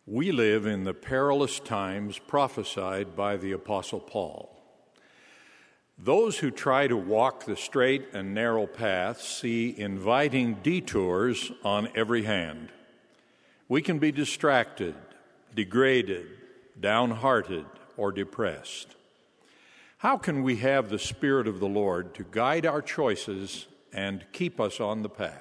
We live in the perilous times prophesied by the Apostle Paul. Those who try to walk the straight and narrow path see inviting detours on every hand. We can be distracted, degraded, downhearted, or depressed. How can we have the Spirit of the Lord to guide our choices and keep us on the path?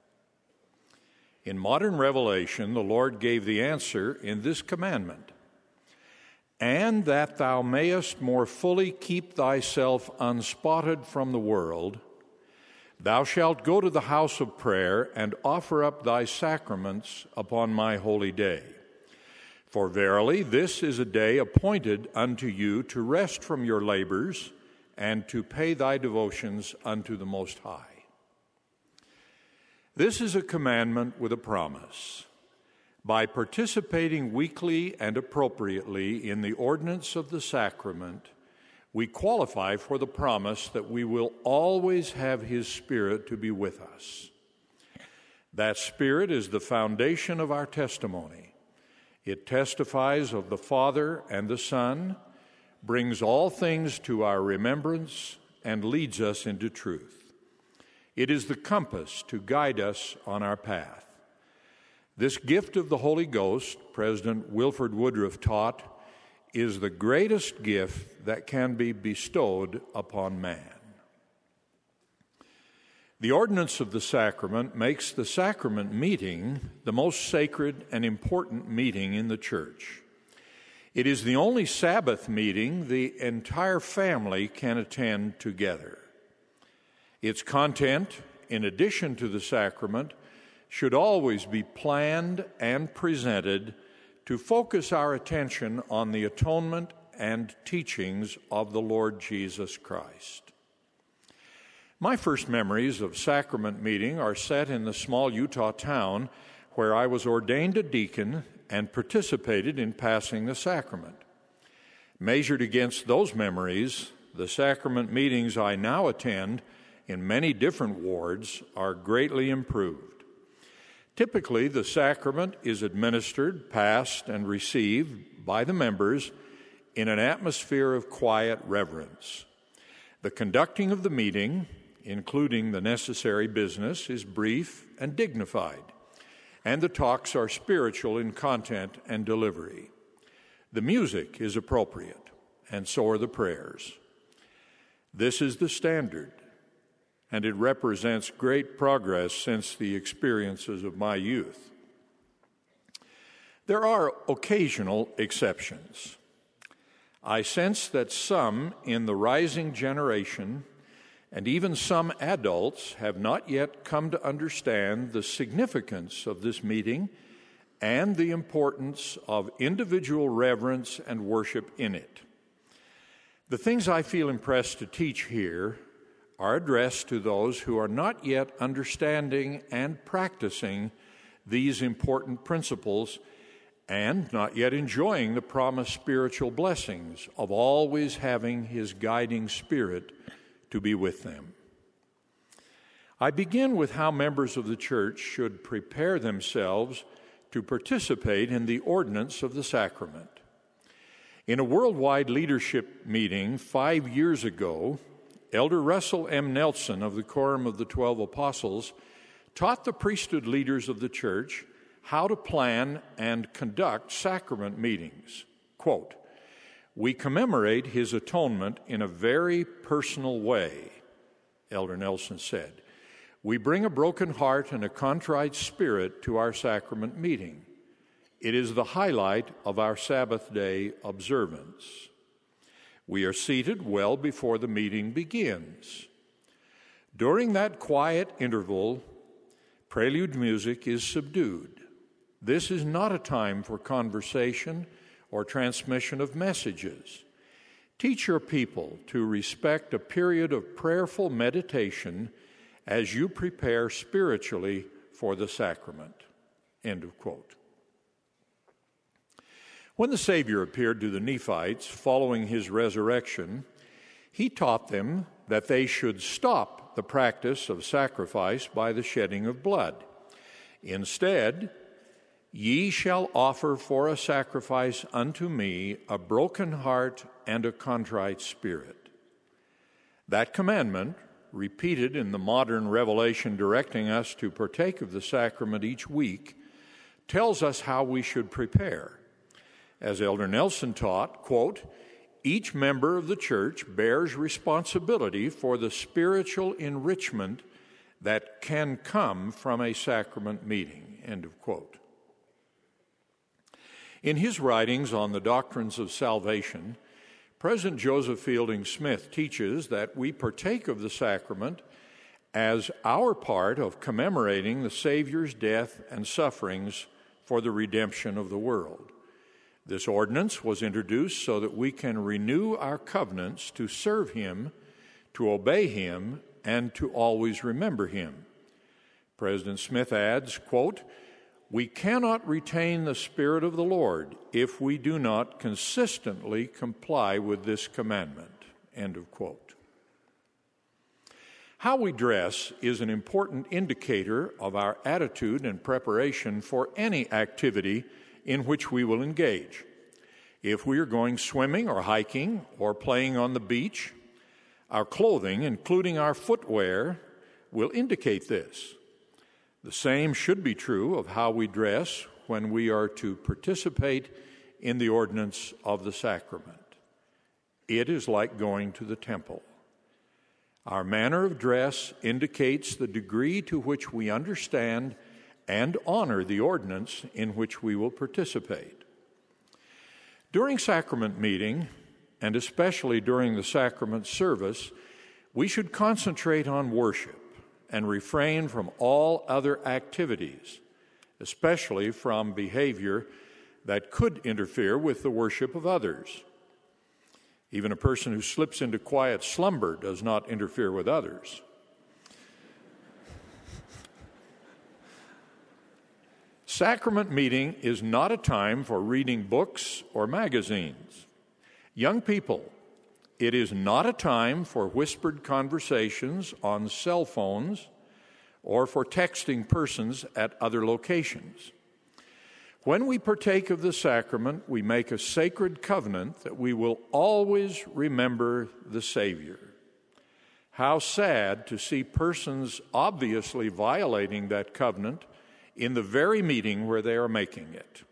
In modern revelation, the Lord gave the answer in this commandment: "And that thou mayest more fully keep thyself unspotted from the world, thou shalt go to the house of prayer and offer up thy sacraments upon my holy day. For verily this is a day appointed unto you to rest from your labors and to pay thy devotions unto the Most High." This is a commandment with a promise. By participating weekly and appropriately in the ordinance of the sacrament, we qualify for the promise that we will always have His Spirit to be with us. That Spirit is the foundation of our testimony. It testifies of the Father and the Son, brings all things to our remembrance, and leads us into truth. It is the compass to guide us on our path. This gift of the Holy Ghost, President Wilford Woodruff taught, is the greatest gift that can be bestowed upon man. The ordinance of the sacrament makes the sacrament meeting the most sacred and important meeting in the church. It is the only Sabbath meeting the entire family can attend together. Its content, in addition to the sacrament, should always be planned and presented to focus our attention on the atonement and teachings of the Lord Jesus Christ. My first memories of sacrament meeting are set in the small Utah town where I was ordained a deacon and participated in passing the sacrament. Measured against those memories, the sacrament meetings I now attend in many different wards are greatly improved. Typically, the sacrament is administered, passed, and received by the members in an atmosphere of quiet reverence. The conducting of the meeting, including the necessary business, is brief and dignified, and the talks are spiritual in content and delivery. The music is appropriate, and so are the prayers. This is the standard, and it represents great progress since the experiences of my youth. There are occasional exceptions. I sense that some in the rising generation, and even some adults, have not yet come to understand the significance of this meeting and the importance of individual reverence and worship in it. The things I feel impressed to teach here are addressed to those who are not yet understanding and practicing these important principles and not yet enjoying the promised spiritual blessings of always having His guiding Spirit to be with them. I begin with how members of the church should prepare themselves to participate in the ordinance of the sacrament. In a worldwide leadership meeting 5 years ago, Elder Russell M. Nelson of the Quorum of the 12 Apostles taught the priesthood leaders of the church how to plan and conduct sacrament meetings. Quote, "We commemorate His atonement in a very personal way," Elder Nelson said. "We bring a broken heart and a contrite spirit to our sacrament meeting. It is the highlight of our Sabbath day observance. We are seated well before the meeting begins. During that quiet interval, prelude music is subdued. This is not a time for conversation or transmission of messages. Teach your people to respect a period of prayerful meditation as you prepare spiritually for the sacrament." End of quote. When the Savior appeared to the Nephites following His resurrection, He taught them that they should stop the practice of sacrifice by the shedding of blood. Instead, Ye shall offer for a sacrifice unto me a broken heart and a contrite spirit. That commandment, repeated in the modern revelation directing us to partake of the sacrament each week, tells us how we should prepare. As Elder Nelson taught, quote, each member of the church bears responsibility for the spiritual enrichment that can come from a sacrament meeting, end of quote. In his writings on the doctrines of salvation, President Joseph Fielding Smith teaches that we partake of the sacrament as our part of commemorating the Savior's death and sufferings for the redemption of the world. This ordinance was introduced so that we can renew our covenants to serve Him, to obey Him, and to always remember Him. President Smith adds, quote, we cannot retain the Spirit of the Lord if we do not consistently comply with this commandment, end of quote. How we dress is an important indicator of our attitude and preparation for any activity in which we will engage. If we are going swimming or hiking or playing on the beach, our clothing, including our footwear, will indicate this. The same should be true of how we dress when we are to participate in the ordinance of the sacrament. It is like going to the temple. Our manner of dress indicates the degree to which we understand and honor the ordinance in which we will participate. During sacrament meeting, and especially during the sacrament service, we should concentrate on worship and refrain from all other activities, especially from behavior that could interfere with the worship of others. Even a person who slips into quiet slumber does not interfere with others. Sacrament meeting is not a time for reading books or magazines. Young people, it is not a time for whispered conversations on cell phones or for texting persons at other locations. When we partake of the sacrament, we make a sacred covenant that we will always remember the Savior. How sad to see persons obviously violating that covenant in the very meeting where they are making it.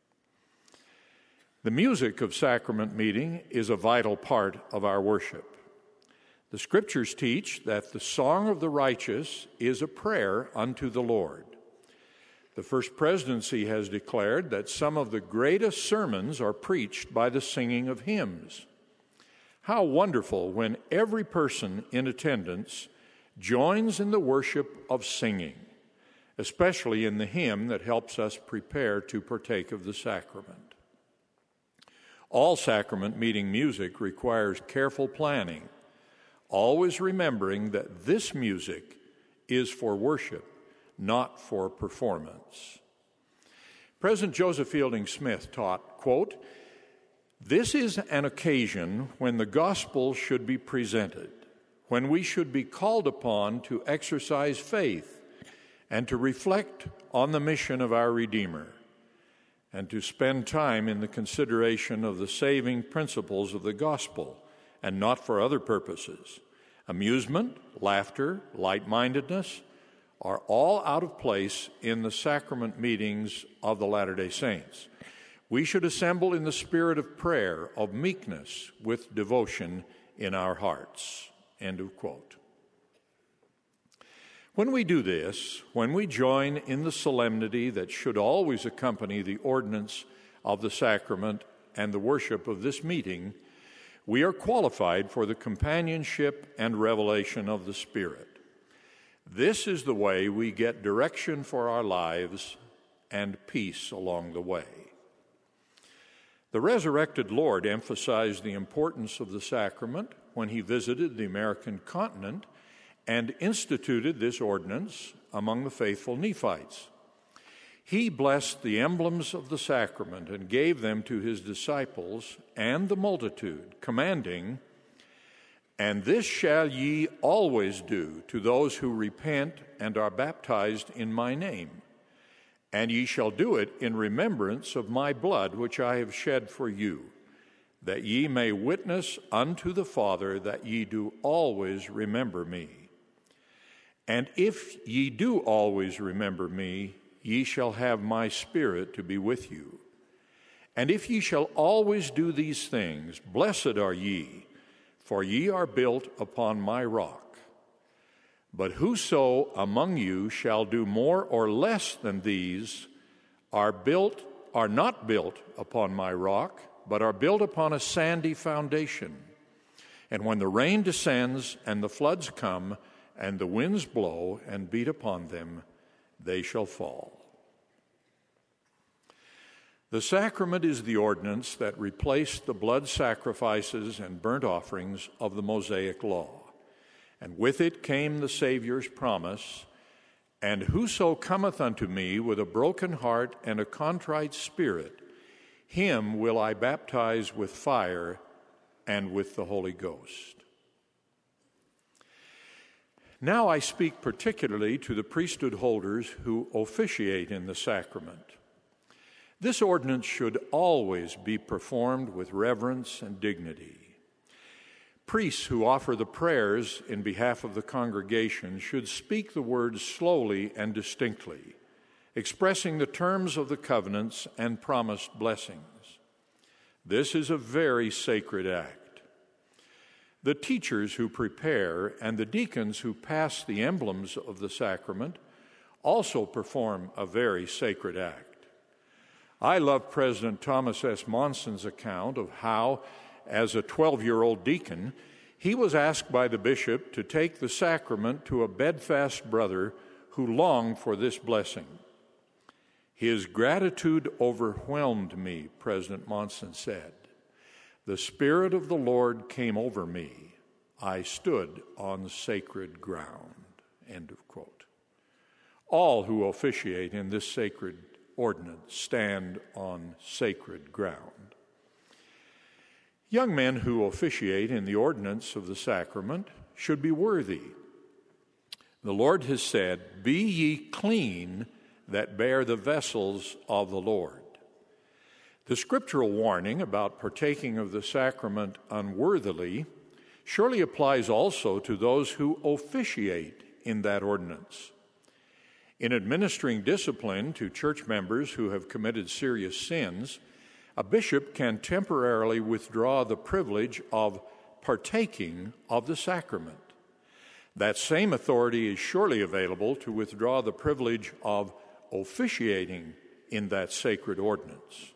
The music of sacrament meeting is a vital part of our worship. The Scriptures teach that the song of the righteous is a prayer unto the Lord. The First Presidency has declared that some of the greatest sermons are preached by the singing of hymns. How wonderful when every person in attendance joins in the worship of singing, especially in the hymn that helps us prepare to partake of the sacrament. All sacrament meeting music requires careful planning, always remembering that this music is for worship, not for performance. President Joseph Fielding Smith taught, quote, this is an occasion when the gospel should be presented, when we should be called upon to exercise faith and to reflect on the mission of our Redeemer, and to spend time in the consideration of the saving principles of the gospel, and not for other purposes. Amusement, laughter, light-mindedness are all out of place in the sacrament meetings of the Latter-day Saints. We should assemble in the spirit of prayer, of meekness, with devotion in our hearts. End of quote. When we do this, when we join in the solemnity that should always accompany the ordinance of the sacrament and the worship of this meeting, we are qualified for the companionship and revelation of the Spirit. This is the way we get direction for our lives and peace along the way. The resurrected Lord emphasized the importance of the sacrament when he visited the American continent and instituted this ordinance among the faithful Nephites. He blessed the emblems of the sacrament and gave them to his disciples and the multitude, commanding, and this shall ye always do to those who repent and are baptized in my name, And ye shall do it in remembrance of my blood, which I have shed for you, that ye may witness unto the Father that ye do always remember me. And if ye do always remember me, ye shall have my Spirit to be with you. And if ye shall always do these things, blessed are ye, for ye are built upon my rock. But whoso among you shall do more or less than these are not built upon my rock, but are built upon a sandy foundation. And when the rain descends and the floods come, and the winds blow and beat upon them, they shall fall. The sacrament is the ordinance that replaced the blood sacrifices and burnt offerings of the Mosaic law. And with it came the Savior's promise, and whoso cometh unto me with a broken heart and a contrite spirit, him will I baptize with fire and with the Holy Ghost. Now I speak particularly to the priesthood holders who officiate in the sacrament. This ordinance should always be performed with reverence and dignity. Priests who offer the prayers in behalf of the congregation should speak the words slowly and distinctly, expressing the terms of the covenants and promised blessings. This is a very sacred act. The teachers who prepare and the deacons who pass the emblems of the sacrament also perform a very sacred act. I love President Thomas S. Monson's account of how, as a 12-year-old deacon, he was asked by the bishop to take the sacrament to a bedfast brother who longed for this blessing. His gratitude overwhelmed me, President Monson said. The Spirit of the Lord came over me. I stood on sacred ground. End of quote. All who officiate in this sacred ordinance stand on sacred ground. Young men who officiate in the ordinance of the sacrament should be worthy. The Lord has said, "Be ye clean that bear the vessels of the Lord." The scriptural warning about partaking of the sacrament unworthily surely applies also to those who officiate in that ordinance. In administering discipline to church members who have committed serious sins, a bishop can temporarily withdraw the privilege of partaking of the sacrament. That same authority is surely available to withdraw the privilege of officiating in that sacred ordinance.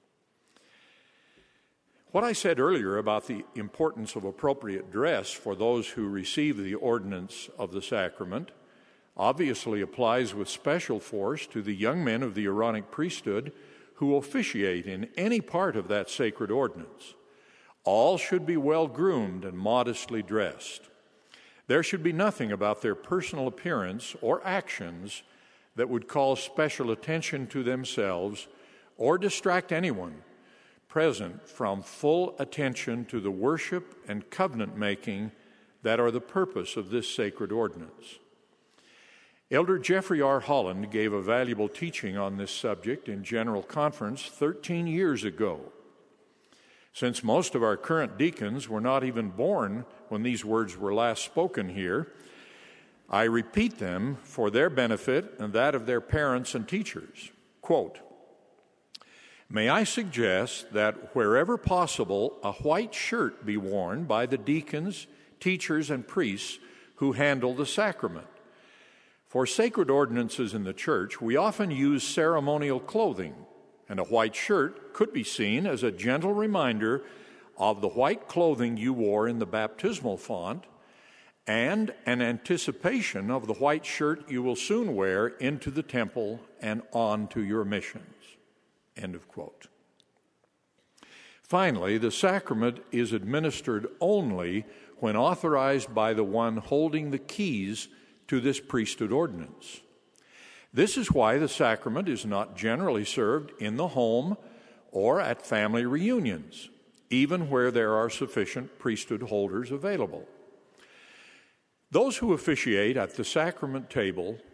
What I said earlier about the importance of appropriate dress for those who receive the ordinance of the sacrament obviously applies with special force to the young men of the Aaronic priesthood who officiate in any part of that sacred ordinance. All should be well groomed and modestly dressed. There should be nothing about their personal appearance or actions that would call special attention to themselves or distract anyone present from full attention to the worship and covenant making that are the purpose of this sacred ordinance. Elder Jeffrey R. Holland gave a valuable teaching on this subject in General Conference 13 years ago. Since most of our current deacons were not even born when these words were last spoken here, I repeat them for their benefit and that of their parents and teachers. Quote, "May I suggest that wherever possible, a white shirt be worn by the deacons, teachers, and priests who handle the sacrament. For sacred ordinances in the church, we often use ceremonial clothing, and a white shirt could be seen as a gentle reminder of the white clothing you wore in the baptismal font and an anticipation of the white shirt you will soon wear into the temple and on to your missions." End of quote. Finally, the sacrament is administered only when authorized by the one holding the keys to this priesthood ordinance. This is why the sacrament is not generally served in the home or at family reunions, even where there are sufficient priesthood holders available. Those who officiate at the sacrament table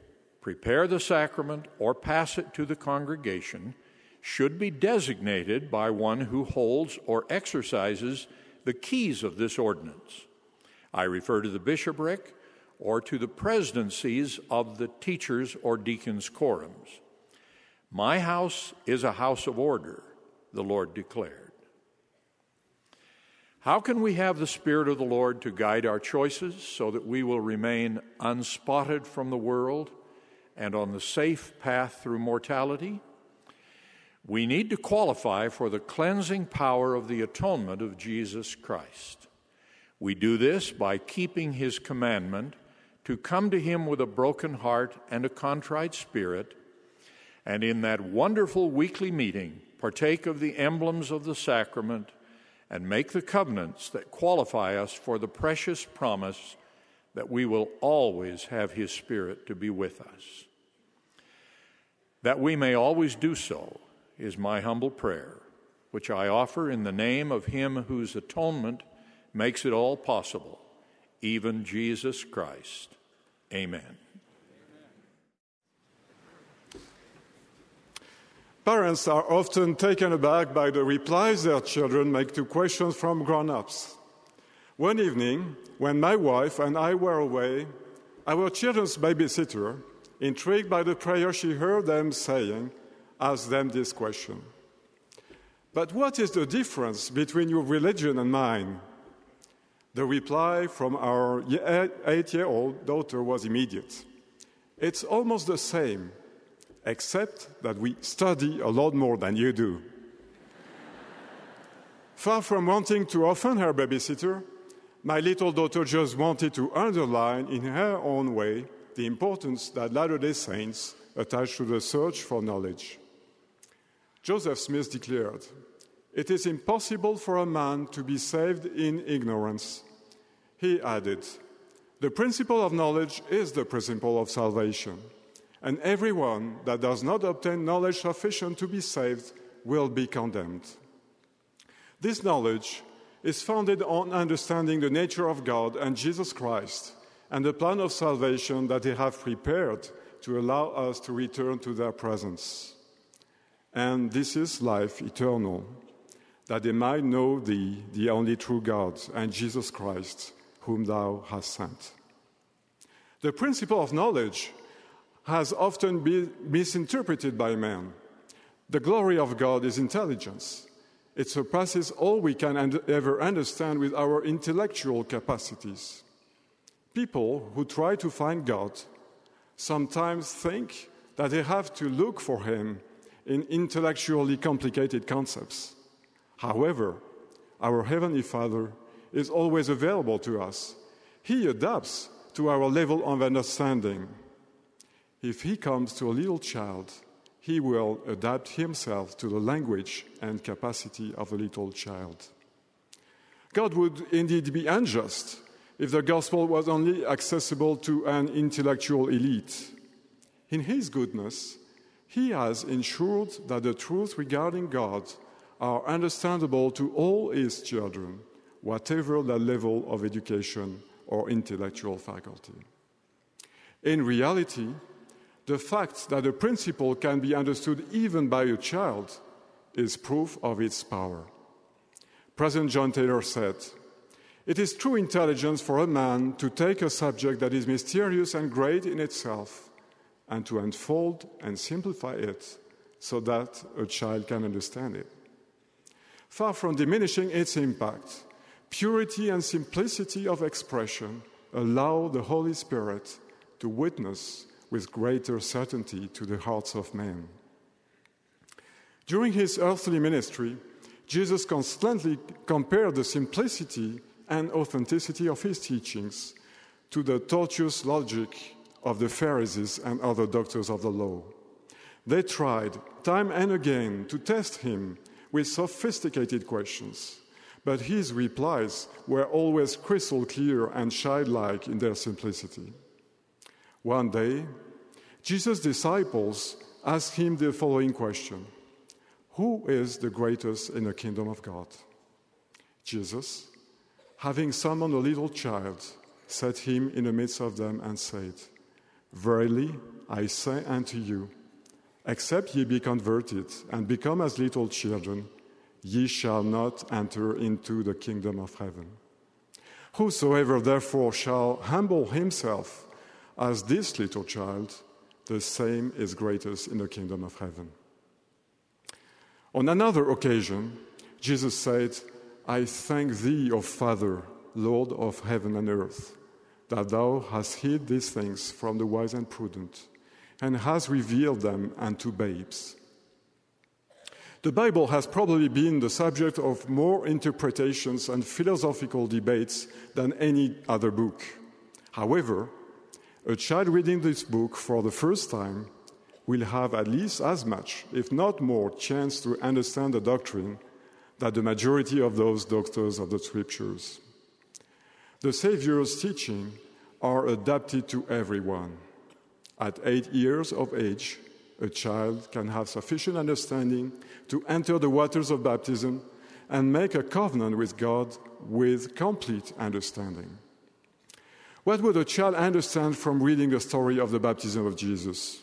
prepare the sacrament, or pass it to the congregation should be designated by one who holds or exercises the keys of this ordinance. I refer to the bishopric or to the presidencies of the teachers or deacons' quorums. My house is a house of order, the Lord declared. How can we have the Spirit of the Lord to guide our choices so that we will remain unspotted from the world and on the safe path through mortality? We need to qualify for the cleansing power of the atonement of Jesus Christ. We do this by keeping his commandment to come to him with a broken heart and a contrite spirit, and in that wonderful weekly meeting, partake of the emblems of the sacrament and make the covenants that qualify us for the precious promise that we will always have his Spirit to be with us. That we may always do so is my humble prayer, which I offer in the name of him whose atonement makes it all possible, even Jesus Christ. Amen. Parents are often taken aback by the replies their children make to questions from grown-ups. One evening, when my wife and I were away, our children's babysitter, intrigued by the prayer she heard them saying, asked them this question: "But what is the difference between your religion and mine?" The reply from our 8-year-old daughter was immediate. "It's almost the same, except that we study a lot more than you do." Far from wanting to offend her babysitter, my little daughter just wanted to underline in her own way the importance that Latter-day Saints attach to the search for knowledge. Joseph Smith declared, "It is impossible for a man to be saved in ignorance." He added, "The principle of knowledge is the principle of salvation, and everyone that does not obtain knowledge sufficient to be saved will be condemned." This knowledge is founded on understanding the nature of God and Jesus Christ and the plan of salvation that they have prepared to allow us to return to their presence. And this is life eternal, that they might know thee, the only true God, and Jesus Christ, whom thou hast sent. The principle of knowledge has often been misinterpreted by man. The glory of God is intelligence. It surpasses all we can ever understand with our intellectual capacities. People who try to find God sometimes think that they have to look for him in intellectually complicated concepts. However, our Heavenly Father is always available to us. He adapts to our level of understanding. If he comes to a little child, he will adapt himself to the language and capacity of a little child. God would indeed be unjust if the gospel was only accessible to an intellectual elite. In his goodness, he has ensured that the truth regarding God are understandable to all his children, whatever their level of education or intellectual faculty. In reality, the fact that a principle can be understood even by a child is proof of its power. President John Taylor said, "It is true intelligence for a man to take a subject that is mysterious and great in itself and to unfold and simplify it so that a child can understand it." Far from diminishing its impact, purity and simplicity of expression allow the Holy Spirit to witness with greater certainty to the hearts of men. During his earthly ministry, Jesus constantly compared the simplicity and authenticity of his teachings to the tortuous logic of the Pharisees and other doctors of the law. They tried time and again to test him with sophisticated questions, but his replies were always crystal clear and childlike in their simplicity. One day, Jesus' disciples asked him the following question: "Who is the greatest in the kingdom of God?" Jesus, having summoned a little child, set him in the midst of them and said, "Verily, I say unto you, except ye be converted and become as little children, ye shall not enter into the kingdom of heaven. Whosoever therefore shall humble himself as this little child, the same is greatest in the kingdom of heaven. On another occasion, Jesus said, I thank thee, O Father, Lord of heaven and earth, that thou hast hid these things from the wise and prudent, and hast revealed them unto babes. The Bible has probably been the subject of more interpretations and philosophical debates than any other book. However, a child reading this book for the first time will have at least as much, if not more, chance to understand the doctrine than the majority of those doctors of the Scriptures. The Savior's teaching are adapted to everyone. At 8 years of age, a child can have sufficient understanding to enter the waters of baptism and make a covenant with God with complete understanding. What would a child understand from reading the story of the baptism of Jesus?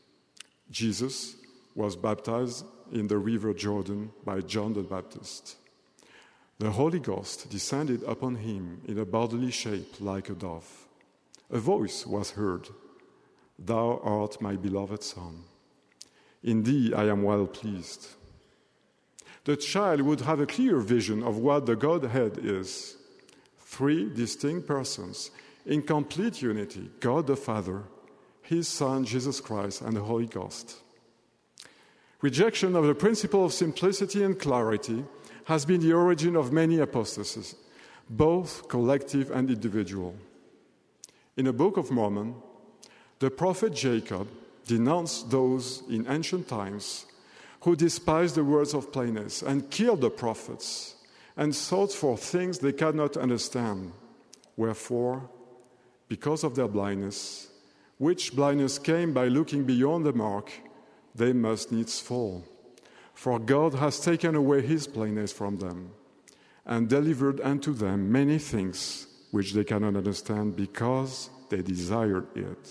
Jesus was baptized in the river Jordan by John the Baptist. The Holy Ghost descended upon him in a bodily shape like a dove. A voice was heard, Thou art my beloved Son. In thee I am well pleased. The child would have a clear vision of what the Godhead is. 3 distinct persons in complete unity, God the Father, His Son, Jesus Christ, and the Holy Ghost. Rejection of the principle of simplicity and clarity has been the origin of many apostasies, both collective and individual. In the Book of Mormon, the prophet Jacob denounced those in ancient times who despised the words of plainness and killed the prophets and sought for things they could not understand. Wherefore, because of their blindness, which blindness came by looking beyond the mark, they must needs fall. For God has taken away his plainness from them and delivered unto them many things which they cannot understand because they desired it.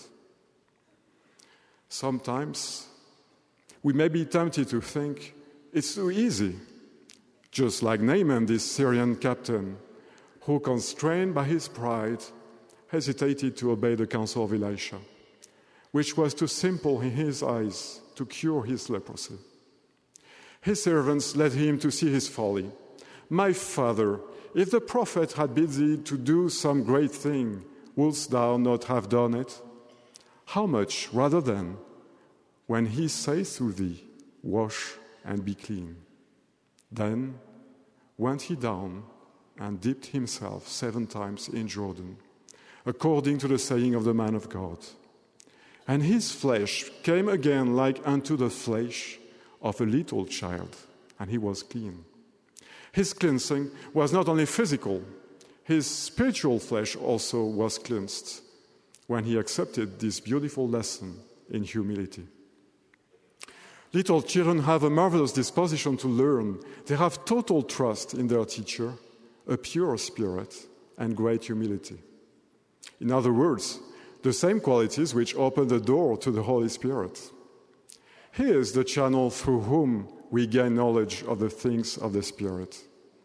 Sometimes we may be tempted to think it's too easy, just like Naaman, this Syrian captain, who, constrained by his pride, hesitated to obey the counsel of Elisha, which was too simple in his eyes to cure his leprosy. His servants led him to see his folly. My father, if the prophet had bid thee to do some great thing, wouldst thou not have done it? How much rather then, when he saith to thee, wash and be clean? Then went he down and dipped himself 7 times in Jordan, according to the saying of the man of God. And his flesh came again like unto the flesh of a little child, and he was clean. His cleansing was not only physical, his spiritual flesh also was cleansed when he accepted this beautiful lesson in humility. Little children have a marvelous disposition to learn. They have total trust in their teacher, a pure spirit, and great humility. In other words, the same qualities which open the door to the Holy Spirit. He is the channel through whom we gain knowledge of the things of the Spirit.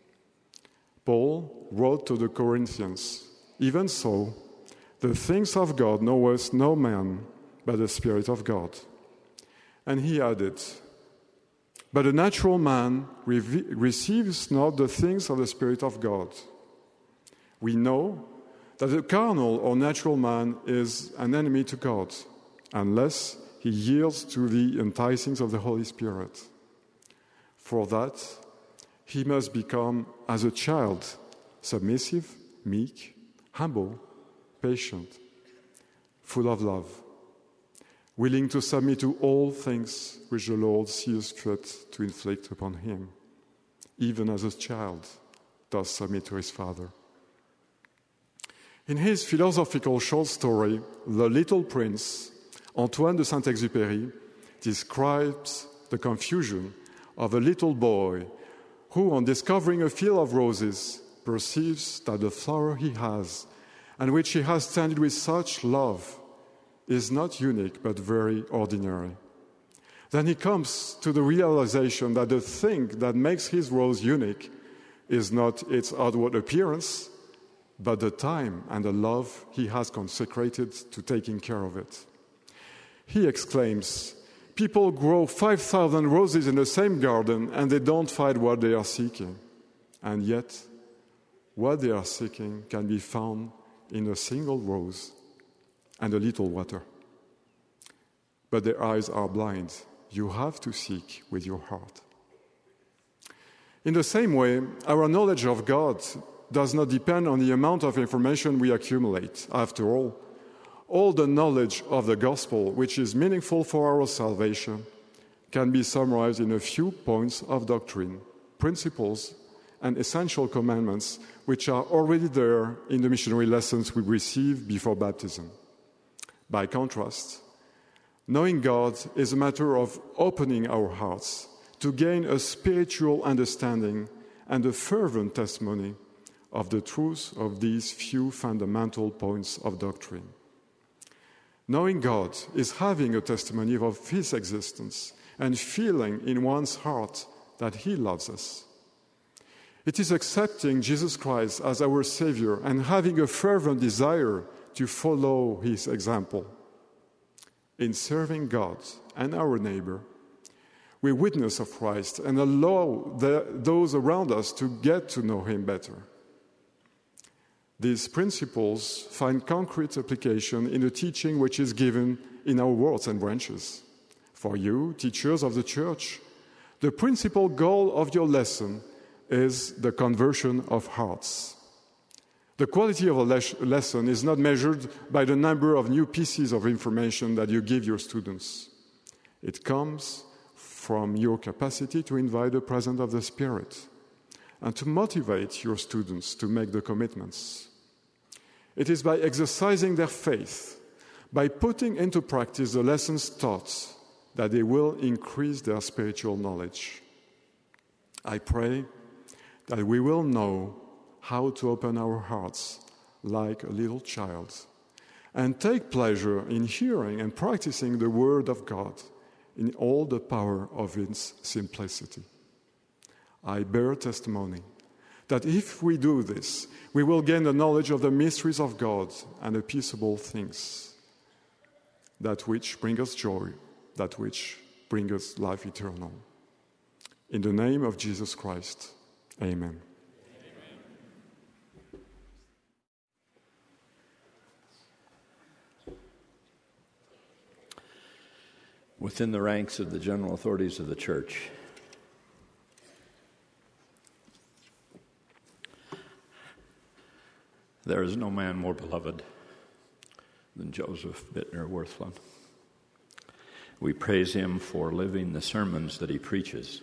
Paul wrote to the Corinthians, even so, the things of God knoweth no man but the Spirit of God. And he added, but a natural man receives not the things of the Spirit of God. We know that the carnal or natural man is an enemy to God, unless he yields to the enticings of the Holy Spirit. For that, he must become as a child, submissive, meek, humble, patient, full of love, willing to submit to all things which the Lord sees fit to inflict upon him, even as a child does submit to his father. In his philosophical short story, The Little Prince, Antoine de Saint-Exupéry describes the confusion of a little boy who, on discovering a field of roses, perceives that the flower he has, and which he has tended with such love, is not unique but very ordinary. Then he comes to the realization that the thing that makes his rose unique is not its outward appearance, but the time and the love he has consecrated to taking care of it. He exclaims, "People grow 5,000 roses in the same garden and they don't find what they are seeking. And yet, what they are seeking can be found in a single rose and a little water. But their eyes are blind. You have to seek with your heart." In the same way, our knowledge of God does not depend on the amount of information we accumulate. After all the knowledge of the gospel, which is meaningful for our salvation, can be summarized in a few points of doctrine, principles, and essential commandments which are already there in the missionary lessons we receive before baptism. By contrast, knowing God is a matter of opening our hearts to gain a spiritual understanding and a fervent testimony of the truth of these few fundamental points of doctrine. Knowing God is having a testimony of His existence and feeling in one's heart that He loves us. It is accepting Jesus Christ as our Savior and having a fervent desire to follow His example. In serving God and our neighbor, we witness of Christ and allow those around us to get to know Him better. These principles find concrete application in the teaching which is given in our wards and branches. For you, teachers of the church, the principal goal of your lesson is the conversion of hearts. The quality of a lesson is not measured by the number of new pieces of information that you give your students. It comes from your capacity to invite the presence of the Spirit and to motivate your students to make the commitments. It is by exercising their faith, by putting into practice the lessons taught, that they will increase their spiritual knowledge. I pray that we will know how to open our hearts like a little child and take pleasure in hearing and practicing the Word of God in all the power of its simplicity. I bear testimony that if we do this, we will gain the knowledge of the mysteries of God and the peaceable things, that which bring us joy, that which bring us life eternal. In the name of Jesus Christ, amen. Within the ranks of the general authorities of the church, there is no man more beloved than Joseph Bittner Wirthlin. We praise him for living the sermons that he preaches.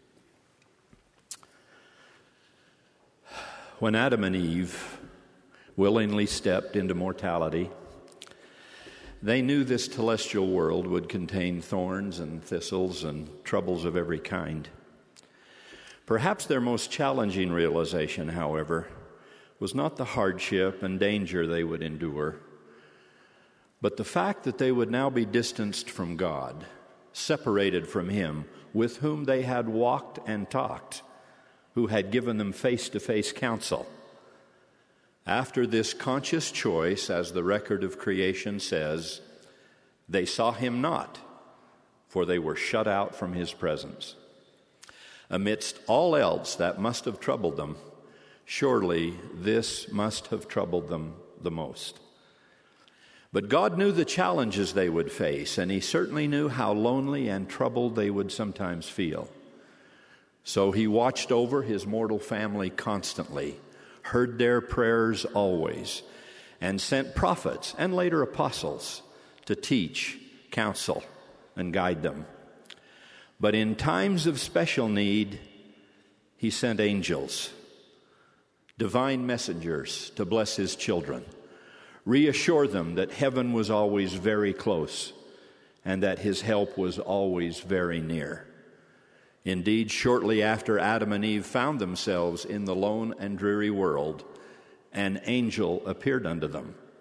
When Adam and Eve willingly stepped into mortality, they knew this celestial world would contain thorns and thistles and troubles of every kind. Perhaps their most challenging realization, however, was not the hardship and danger they would endure, but the fact that they would now be distanced from God, separated from Him, with whom they had walked and talked, who had given them face-to-face counsel. After this conscious choice, as the record of creation says, they saw Him not, for they were shut out from His presence. Amidst all else that must have troubled them, surely this must have troubled them the most. But God knew the challenges they would face, and He certainly knew how lonely and troubled they would sometimes feel. So He watched over His mortal family constantly, heard their prayers always, and sent prophets and later apostles to teach, counsel, and guide them. But in times of special need, He sent angels, divine messengers to bless His children, reassure them that heaven was always very close and that His help was always very near. Indeed, shortly after Adam and Eve found themselves in the lone and dreary world, an angel appeared unto them,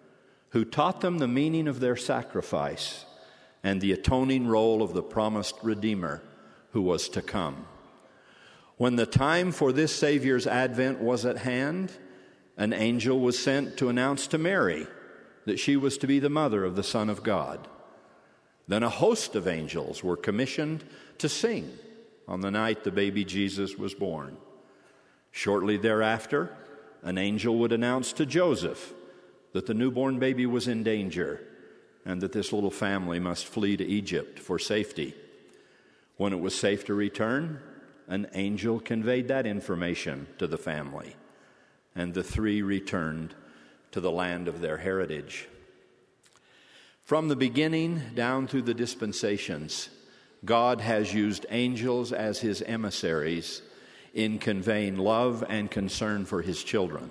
who taught them the meaning of their sacrifice and the atoning role of the promised Redeemer who was to come. When the time for this Savior's advent was at hand, an angel was sent to announce to Mary that she was to be the mother of the Son of God. Then a host of angels were commissioned to sing on the night the baby Jesus was born. Shortly thereafter, an angel would announce to Joseph that the newborn baby was in danger and that this little family must flee to Egypt for safety. When it was safe to return, an angel conveyed that information to the family, and the three returned to the land of their heritage. From the beginning down through the dispensations, God has used angels as his emissaries in conveying love and concern for his children.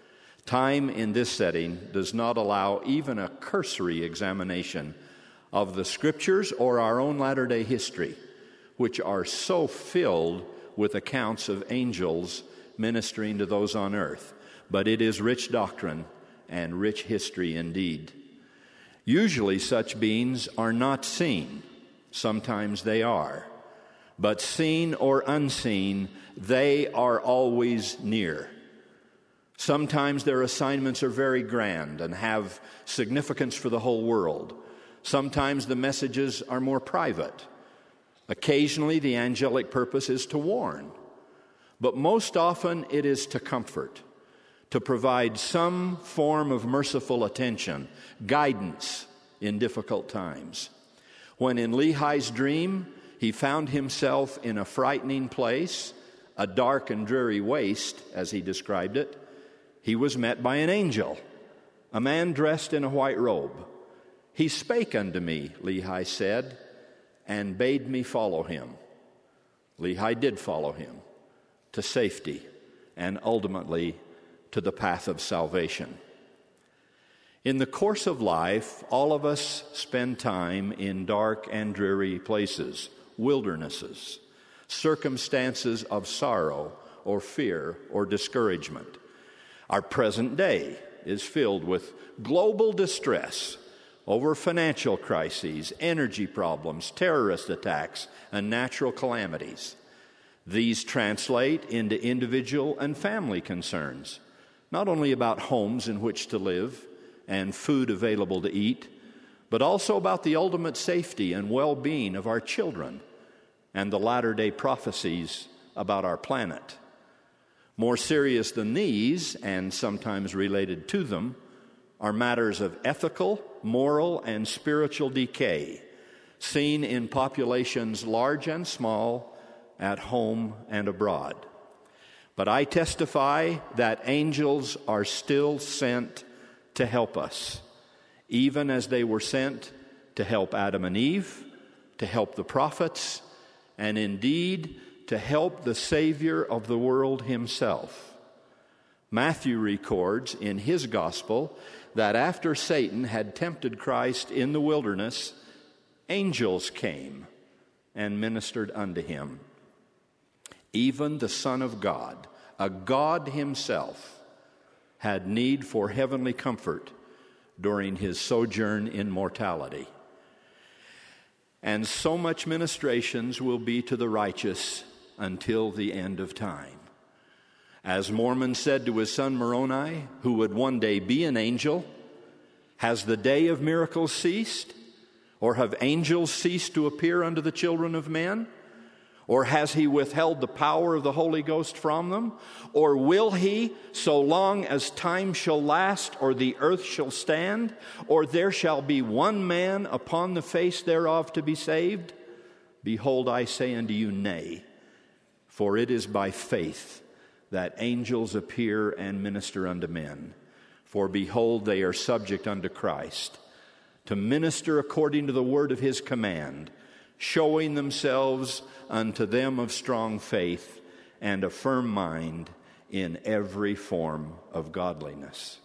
Time in this setting does not allow even a cursory examination of the Scriptures or our own latter-day history, which are so filled with accounts of angels ministering to those on earth. But it is rich doctrine and rich history indeed. Usually such beings are not seen. Sometimes they are. But seen or unseen, they are always near. Sometimes their assignments are very grand and have significance for the whole world. Sometimes the messages are more private. Occasionally the angelic purpose is to warn. But most often it is to comfort, to provide some form of merciful attention, guidance in difficult times. When in Lehi's dream he found himself in a frightening place, a dark and dreary waste, as he described it, he was met by an angel, a man dressed in a white robe. He spake unto me, Lehi said, and bade me follow him. Lehi did follow him to safety and ultimately to the path of salvation. In the course of life, all of us spend time in dark and dreary places, wildernesses, circumstances of sorrow or fear or discouragement. Our present day is filled with global distress over financial crises, energy problems, terrorist attacks, and natural calamities. These translate into individual and family concerns, not only about homes in which to live and food available to eat, but also about the ultimate safety and well-being of our children and the latter-day prophecies about our planet. More serious than these, and sometimes related to them, are matters of ethical, moral, and spiritual decay, seen in populations large and small, at home and abroad. But I testify that angels are still sent to help us, even as they were sent to help Adam and Eve, to help the prophets, and indeed to help the Savior of the world himself. Matthew records in his gospel that after Satan had tempted Christ in the wilderness, angels came and ministered unto him. Even the Son of God, a God himself, had need for heavenly comfort during his sojourn in mortality. And so much ministrations will be to the righteous until the end of time. As Mormon said to his son Moroni, who would one day be an angel, has the day of miracles ceased? Or have angels ceased to appear unto the children of men? Or has he withheld the power of the Holy Ghost from them? Or will he, so long as time shall last, or the earth shall stand, or there shall be one man upon the face thereof to be saved? Behold, I say unto you, nay. For it is by faith that angels appear and minister unto men. For behold, they are subject unto Christ, to minister according to the word of his command, showing themselves unto them of strong faith and a firm mind in every form of godliness.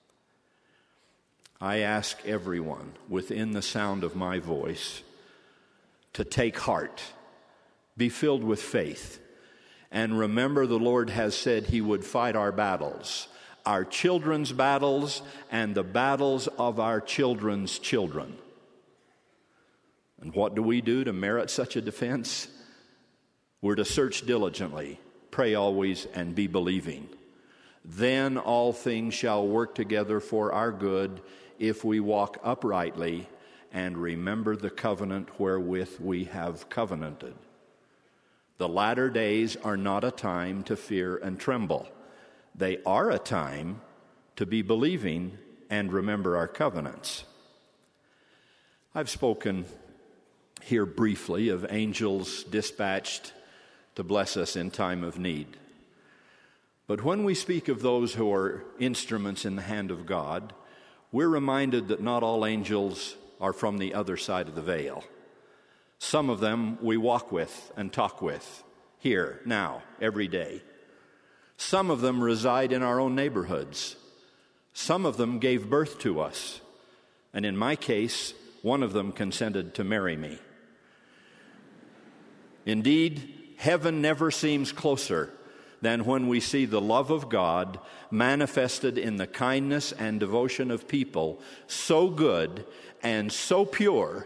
I ask everyone within the sound of my voice to take heart, be filled with faith, and remember the Lord has said he would fight our battles. our children's battles, and the battles of our children's children. And what do we do to merit such a defense? We're to search diligently, pray always, and be believing. Then all things shall work together for our good if we walk uprightly and remember the covenant wherewith we have covenanted. The latter days are not a time to fear and tremble. They are a time to be believing and remember our covenants. I've spoken here briefly of angels dispatched to bless us in time of need. But when we speak of those who are instruments in the hand of God, we're reminded that not all angels are from the other side of the veil. Some of them we walk with and talk with, here, now, every day. Some of them reside in our own neighborhoods. Some of them gave birth to us. And in my case, one of them consented to marry me. Indeed, heaven never seems closer than when we see the love of God manifested in the kindness and devotion of people so good and so pure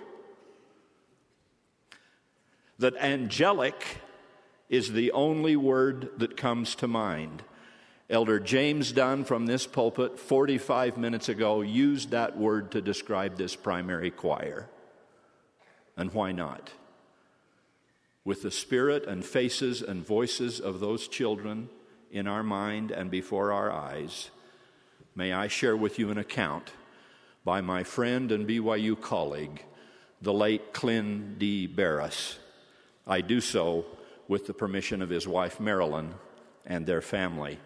that angelic is the only word that comes to mind. Elder James Dunn from this pulpit 45 minutes ago used that word to describe this primary choir. And why not? With the spirit and faces and voices of those children in our mind and before our eyes, may I share with you an account by my friend and BYU colleague, the late Clin D. Barris. I do so with the permission of his wife Marilyn and their family.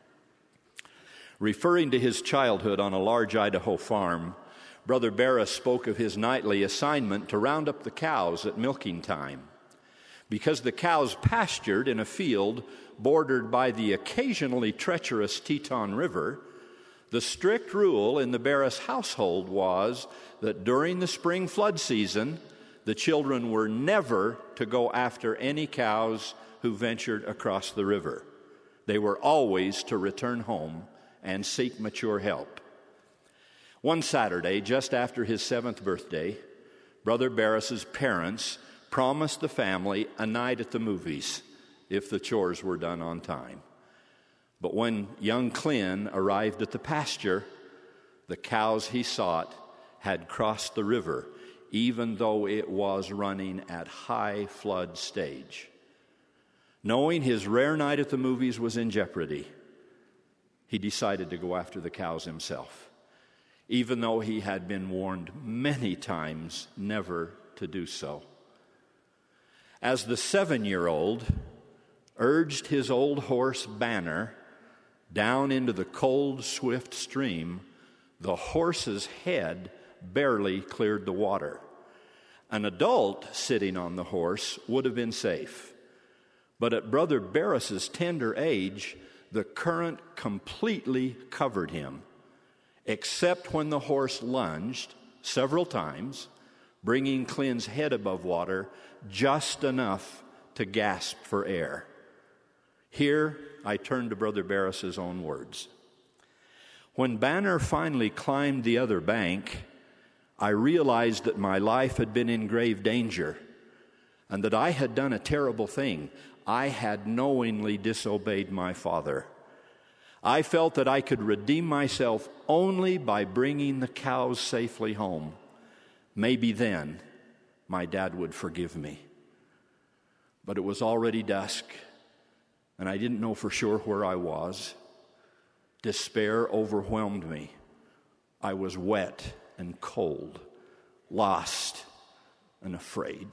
Referring to his childhood on a large Idaho farm, Brother Barris spoke of his nightly assignment to round up the cows at milking time. Because the cows pastured in a field bordered by the occasionally treacherous Teton River, the strict rule in the Barris household was that during the spring flood season, the children were never to go after any cows who ventured across the river. They were always to return home and seek mature help. One Saturday, just after his 7th birthday, Brother Barris's parents promised the family a night at the movies if the chores were done on time. But when young Clin arrived at the pasture, the cows he sought had crossed the river, even though it was running at high flood stage. Knowing his rare night at the movies was in jeopardy, he decided to go after the cows himself, even though he had been warned many times never to do so. As the 7-year-old urged his old horse Banner down into the cold, swift stream, the horse's head barely cleared the water. An adult sitting on the horse would have been safe. But at Brother Barris's tender age, the current completely covered him, except when the horse lunged several times, bringing Clin's head above water just enough to gasp for air. Here, I turn to Brother Barris's own words. When Banner finally climbed the other bank, I realized that my life had been in grave danger and that I had done a terrible thing. I had knowingly disobeyed my father. I felt that I could redeem myself only by bringing the cows safely home. Maybe then my dad would forgive me. But it was already dusk, and I didn't know for sure where I was. Despair overwhelmed me. I was wet and cold, lost and afraid.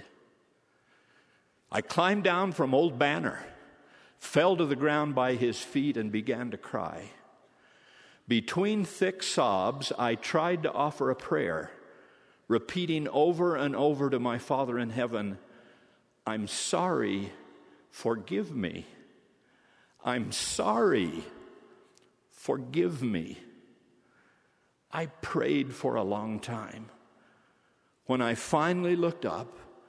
I climbed down from old Banner, fell to the ground by his feet, and began to cry. Between thick sobs, I tried to offer a prayer, repeating over and over to my Father in heaven, I'm sorry, forgive me. I'm sorry, forgive me. I prayed for a long time. When I finally looked up,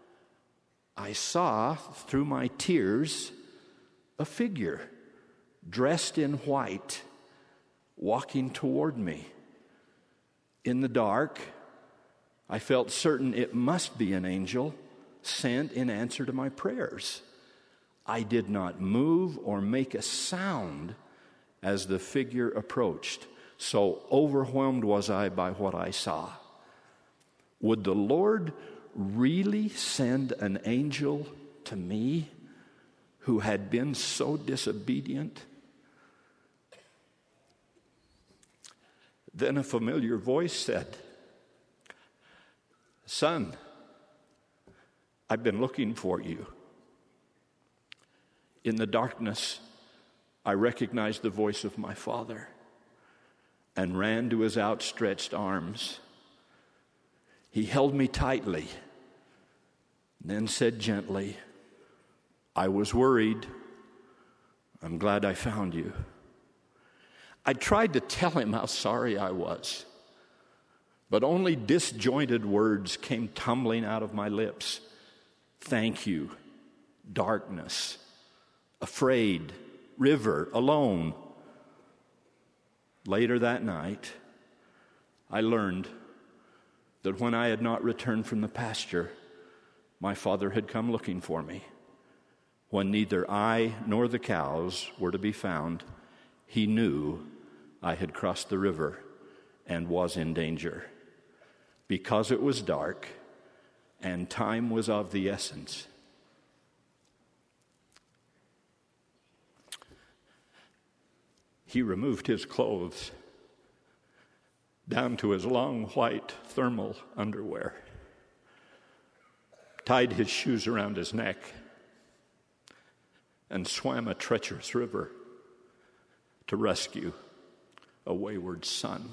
I saw through my tears a figure dressed in white, walking toward me. In the dark, I felt certain it must be an angel sent in answer to my prayers. I did not move or make a sound as the figure approached. So overwhelmed was I by what I saw. Would the Lord really send an angel to me who had been so disobedient? Then a familiar voice said, "Son, I've been looking for you." In the darkness, I recognized the voice of my father and ran to his outstretched arms. He held me tightly, then said gently, "I was worried. I'm glad I found you." I tried to tell him how sorry I was, but only disjointed words came tumbling out of my lips. Thank you, darkness, afraid, river, alone. Later that night, I learned that when I had not returned from the pasture, my father had come looking for me. When neither I nor the cows were to be found, he knew I had crossed the river and was in danger. Because it was dark and time was of the essence, he removed his clothes down to his long white thermal underwear, tied his shoes around his neck, and swam a treacherous river to rescue a wayward son.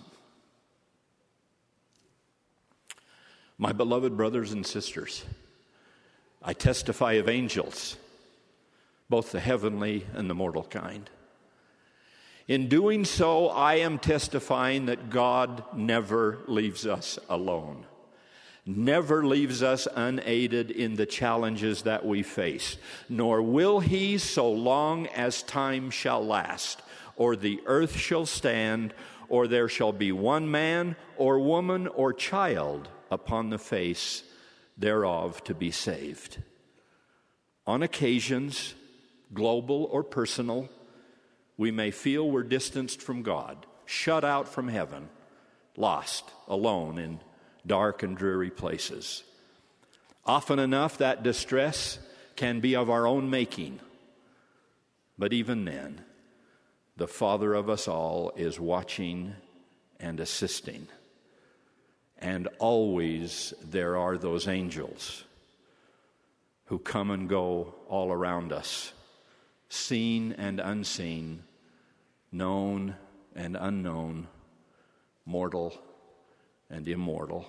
My beloved brothers and sisters, I testify of angels, both the heavenly and the mortal kind. In doing so, I am testifying that God never leaves us alone, never leaves us unaided in the challenges that we face, nor will he so long as time shall last, or the earth shall stand, or there shall be one man or woman or child upon the face thereof to be saved. On occasions, global or personal, we may feel we're distanced from God, shut out from heaven, lost, alone in dark and dreary places. Often enough, that distress can be of our own making. But even then, the Father of us all is watching and assisting. And always there are those angels who come and go all around us, seen and unseen, known and unknown, mortal and immortal.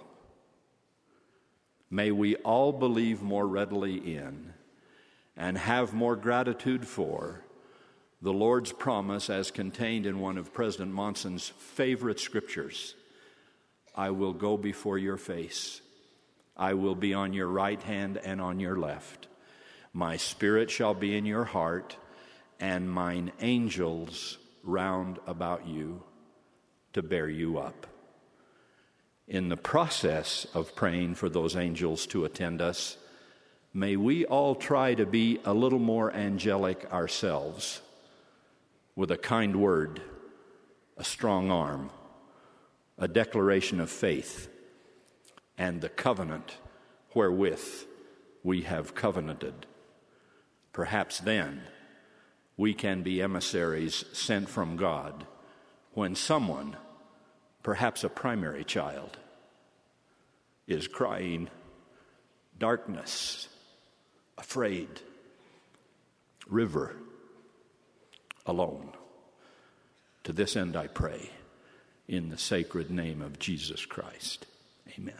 May we all believe more readily in and have more gratitude for the Lord's promise as contained in one of President Monson's favorite scriptures. I will go before your face. I will be on your right hand and on your left. My spirit shall be in your heart, and mine angels round about you to bear you up. In the process of praying for those angels to attend us, may we all try to be a little more angelic ourselves, with a kind word, a strong arm, a declaration of faith, and the covenant wherewith we have covenanted. Perhaps then we can be emissaries sent from God when someone, perhaps a primary child, is crying, darkness, afraid, river, alone. To this end I pray, in the sacred name of Jesus Christ. Amen.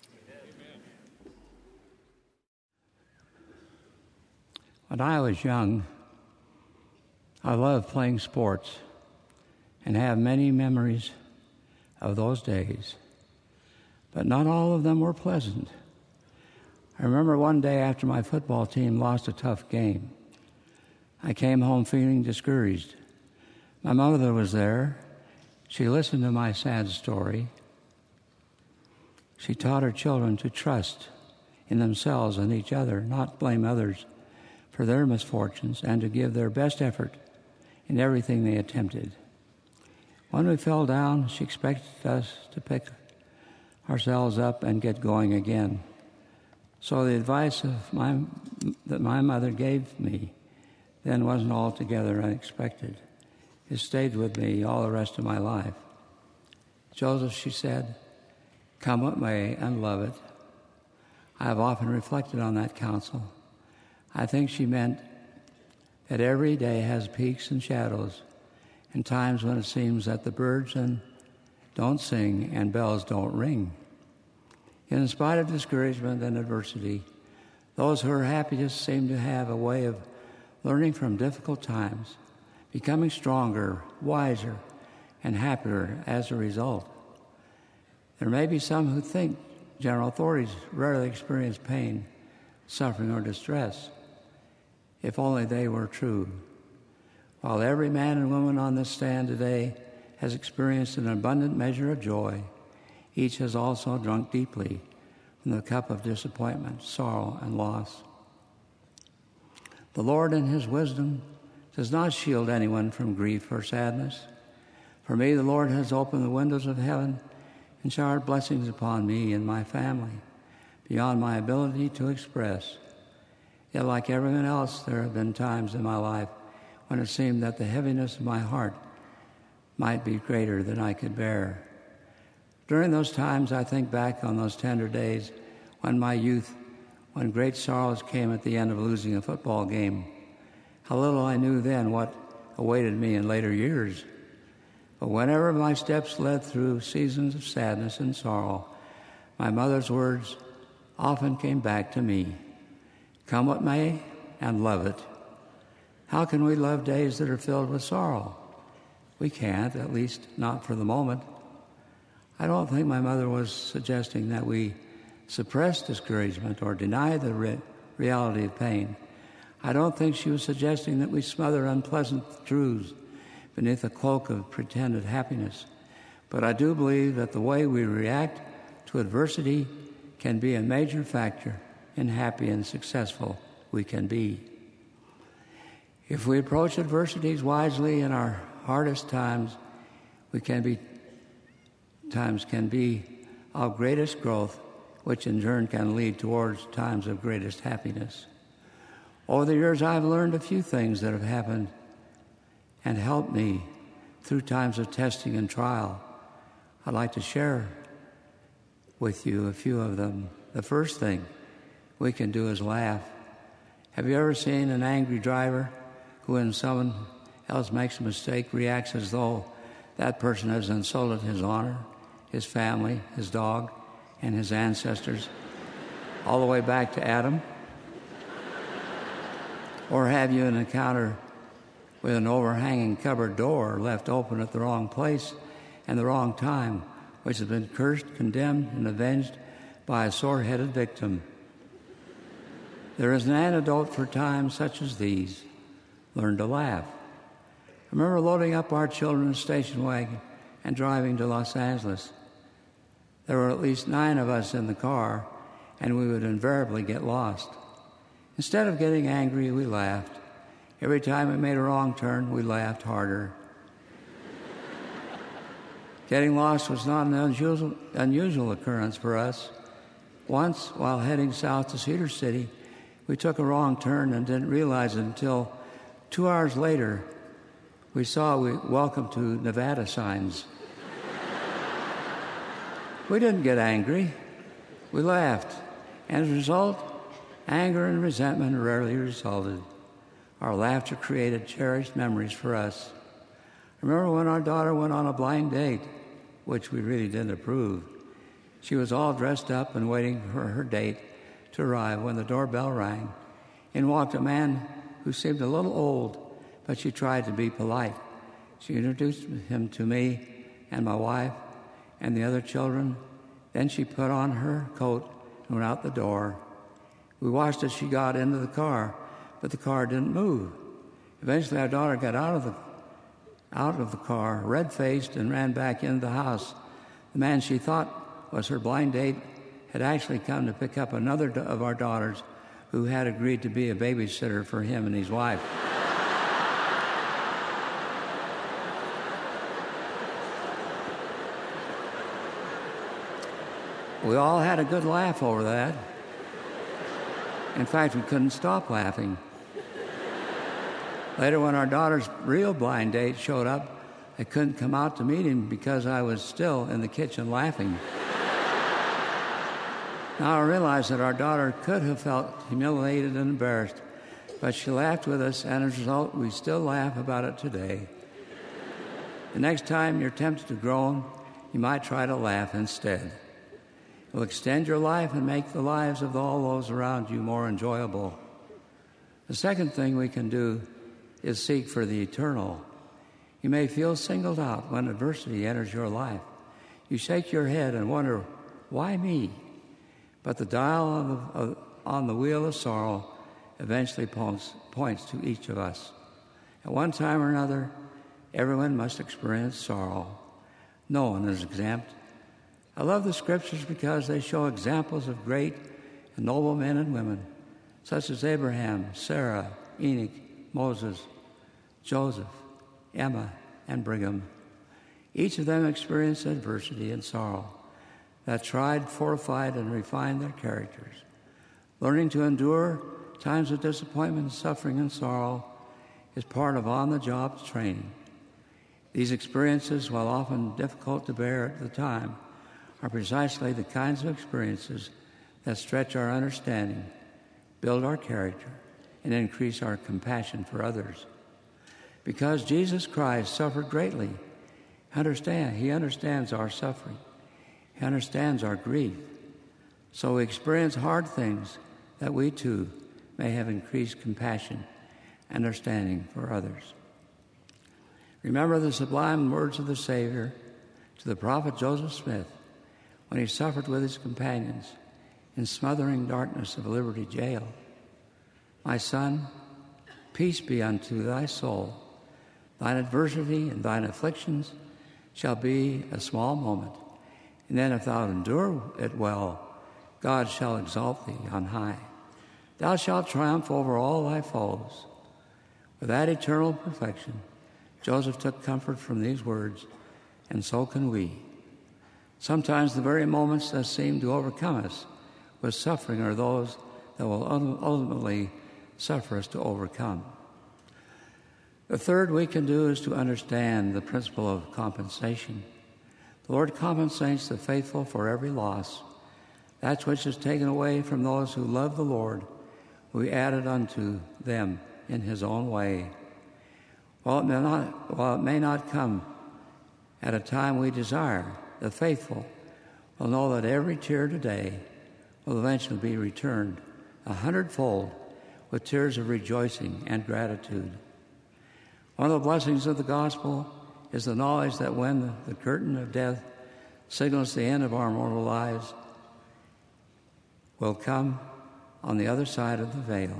When I was young, I loved playing sports and have many memories of those days, but not all of them were pleasant. I remember one day after my football team lost a tough game, I came home feeling discouraged. My mother was there, She listened to my sad story. She taught her children to trust in themselves and each other, not blame others for their misfortunes, and to give their best effort in everything they attempted. When we fell down, she expected us to pick ourselves up and get going again. So the advice that my mother gave me then wasn't altogether unexpected. It stayed with me all the rest of my life. Joseph, she said, come what may, and love it. I have often reflected on that counsel. I think she meant that every day has peaks and shadows, and times when it seems that the birds don't sing and bells don't ring. Yet in spite of discouragement and adversity, those who are happiest seem to have a way of learning from difficult times, becoming stronger, wiser, and happier as a result. There may be some who think general authorities rarely experience pain, suffering, or distress. If only they were true. While every man and woman on this stand today has experienced an abundant measure of joy, each has also drunk deeply from the cup of disappointment, sorrow, and loss. The Lord, in His wisdom, does not shield anyone from grief or sadness. For me, the Lord has opened the windows of heaven and showered blessings upon me and my family, beyond my ability to express. Yet, like everyone else, there have been times in my life when it seemed that the heaviness of my heart might be greater than I could bear. During those times, I think back on those tender days when my youth, when great sorrows came at the end of losing a football game. How little I knew then what awaited me in later years. But whenever my steps led through seasons of sadness and sorrow, my mother's words often came back to me. Come what may, and love it. How can we love days that are filled with sorrow? We can't, at least not for the moment. I don't think my mother was suggesting that we suppress discouragement or deny the reality of pain. I don't think she was suggesting that we smother unpleasant truths beneath a cloak of pretended happiness. But I do believe that the way we react to adversity can be a major factor in happy and successful we can be. If we approach adversities wisely in our hardest times, can be of greatest growth, which in turn can lead towards times of greatest happiness. Over the years, I've learned a few things that have happened and helped me through times of testing and trial. I'd like to share with you a few of them. The first thing we can do is laugh. Have you ever seen an angry driver who, when someone else makes a mistake, reacts as though that person has insulted his honor, his family, his dog, and his ancestors, all the way back to Adam? Or have you an encounter with an overhanging cupboard door left open at the wrong place and the wrong time, which has been cursed, condemned, and avenged by a sore-headed victim? There is an antidote for times such as these. Learn to laugh. I remember loading up our children's station wagon and driving to Los Angeles. There were at least 9 of us in the car, and we would invariably get lost. Instead of getting angry, we laughed. Every time we made a wrong turn, we laughed harder. Getting lost was not an unusual occurrence for us. Once, while heading south to Cedar City, we took a wrong turn and didn't realize it until 2 hours later we saw welcome to Nevada signs. We didn't get angry. We laughed. And as a result, anger and resentment rarely resulted. Our laughter created cherished memories for us. I remember when our daughter went on a blind date, which we really didn't approve. She was all dressed up and waiting for her date to arrive when the doorbell rang. In walked a man who seemed a little old, but she tried to be polite. She introduced him to me and my wife and the other children. Then she put on her coat and went out the door. We watched as she got into the car, but the car didn't move. Eventually, our daughter got out out of the car, red-faced, and ran back into the house. The man she thought was her blind date had actually come to pick up another of our daughters who had agreed to be a babysitter for him and his wife. We all had a good laugh over that. In fact, we couldn't stop laughing. Later, when our daughter's real blind date showed up, I couldn't come out to meet him because I was still in the kitchen laughing. Now I realize that our daughter could have felt humiliated and embarrassed, but she laughed with us, and as a result, we still laugh about it today. The next time you're tempted to groan, you might try to laugh instead. It will extend your life and make the lives of all those around you more enjoyable. The second thing we can do is seek for the eternal. You may feel singled out when adversity enters your life. You shake your head and wonder, why me? But the dial on the wheel of sorrow eventually points to each of us. At one time or another, everyone must experience sorrow. No one is exempt. I love the Scriptures because they show examples of great and noble men and women, such as Abraham, Sarah, Enoch, Moses, Joseph, Emma, and Brigham. Each of them experienced adversity and sorrow that tried, fortified, and refined their characters. Learning to endure times of disappointment, suffering, and sorrow is part of on-the-job training. These experiences, while often difficult to bear at the time, are precisely the kinds of experiences that stretch our understanding, build our character, and increase our compassion for others. Because Jesus Christ suffered greatly, He understands our suffering. He understands our grief. So we experience hard things that we too may have increased compassion and understanding for others. Remember the sublime words of the Savior to the prophet Joseph Smith when he suffered with his companions in smothering darkness of Liberty Jail. My son, peace be unto thy soul. Thine adversity and thine afflictions shall be a small moment, and then if thou endure it well, God shall exalt thee on high. Thou shalt triumph over all thy foes. With that eternal perfection, Joseph took comfort from these words, and so can we. Sometimes the very moments that seem to overcome us with suffering are those that will ultimately suffer us to overcome. The third we can do is to understand the principle of compensation. The Lord compensates the faithful for every loss. That which is taken away from those who love the Lord, we added unto them in His own way. While it may not come at a time we desire, the faithful will know that every tear today will eventually be returned 100-fold with tears of rejoicing and gratitude. One of the blessings of the gospel is the knowledge that when the curtain of death signals the end of our mortal lives, will come on the other side of the veil.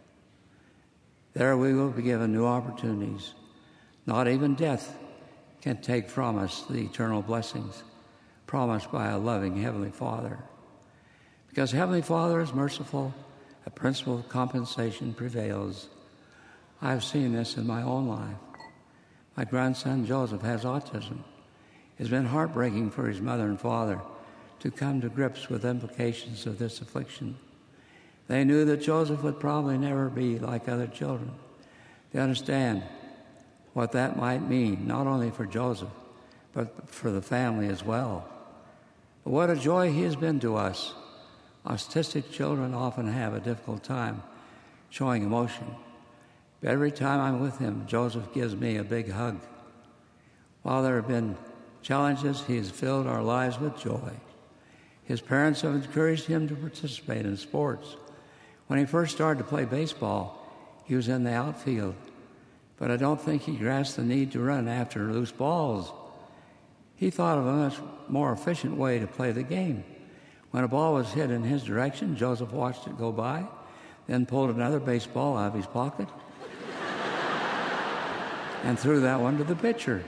There we will be given new opportunities. Not even death can take from us the eternal blessings promised by a loving Heavenly Father. Because Heavenly Father is merciful, a principle of compensation prevails. I have seen this in my own life. My grandson Joseph has autism. It's been heartbreaking for his mother and father to come to grips with implications of this affliction. They knew that Joseph would probably never be like other children. They understand what that might mean, not only for Joseph, but for the family as well. But what a joy he has been to us. Autistic children often have a difficult time showing emotion. But every time I'm with him, Joseph gives me a big hug. While there have been challenges, he has filled our lives with joy. His parents have encouraged him to participate in sports. When he first started to play baseball, he was in the outfield. But I don't think he grasped the need to run after loose balls. He thought of a much more efficient way to play the game. When a ball was hit in his direction, Joseph watched it go by, then pulled another baseball out of his pocket and threw that one to the pitcher.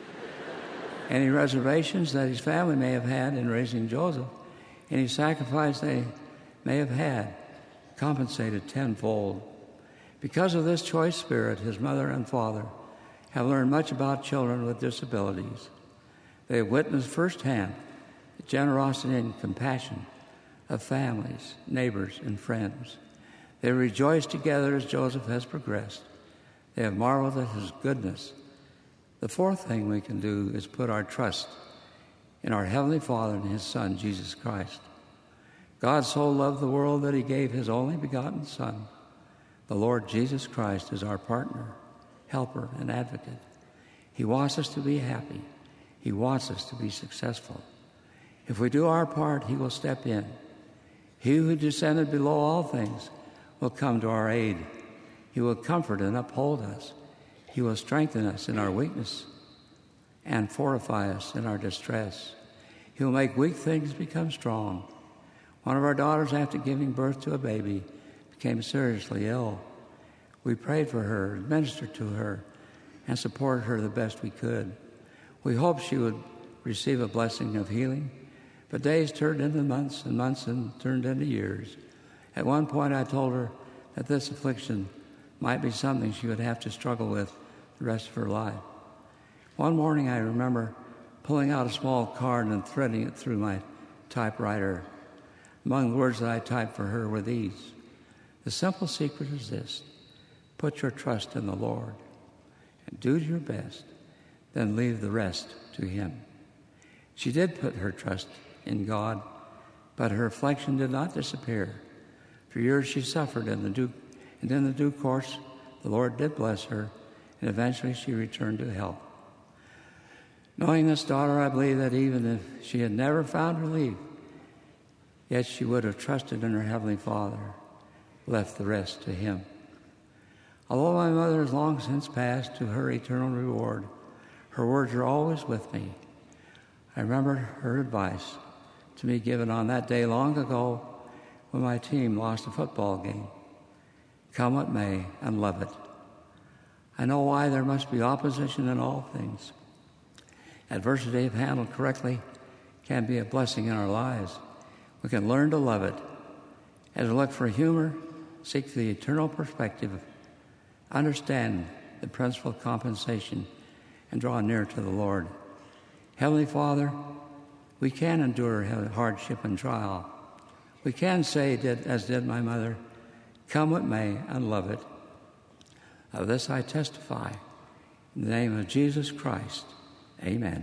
Any reservations that his family may have had in raising Joseph, any sacrifice they may have had, compensated tenfold. Because of this choice spirit, his mother and father have learned much about children with disabilities. They have witnessed firsthand the generosity and compassion of families, neighbors, and friends. They rejoice together as Joseph has progressed. They have marveled at his goodness. The fourth thing we can do is put our trust in our Heavenly Father and his Son, Jesus Christ. God so loved the world that he gave his only begotten Son. The Lord Jesus Christ is our partner, helper, and advocate. He wants us to be happy. He wants us to be successful. If we do our part, he will step in. He who descended below all things will come to our aid. He will comfort and uphold us. He will strengthen us in our weakness and fortify us in our distress. He will make weak things become strong. One of our daughters, after giving birth to a baby, became seriously ill. We prayed for her, ministered to her, and supported her the best we could. We hoped she would receive a blessing of healing, but days turned into months, and months turned into years. At one point, I told her that this affliction might be something she would have to struggle with the rest of her life. One morning, I remember pulling out a small card and threading it through my typewriter. Among the words that I typed for her were these: "The simple secret is this: put your trust in the Lord and do your best, then leave the rest to him." She did put her trust in God, but her affliction did not disappear. For years she suffered, and in the due course, the Lord did bless her, and eventually she returned to health. Knowing this daughter, I believe that even if she had never found relief, yet she would have trusted in her Heavenly Father, left the rest to him. Although my mother has long since passed to her eternal reward, her words are always with me. I remember her advice to me given on that day long ago when my team lost a football game: "Come what may, and love it." I know why there must be opposition in all things. Adversity, if handled correctly, can be a blessing in our lives. We can learn to love it. As we look for humor, seek the eternal perspective, understand the principle of compensation, and draw near to the Lord. Heavenly Father, we can endure hardship and trial. We can say, as did my mother, "Come what may, and love it." Of this I testify. In the name of Jesus Christ, amen.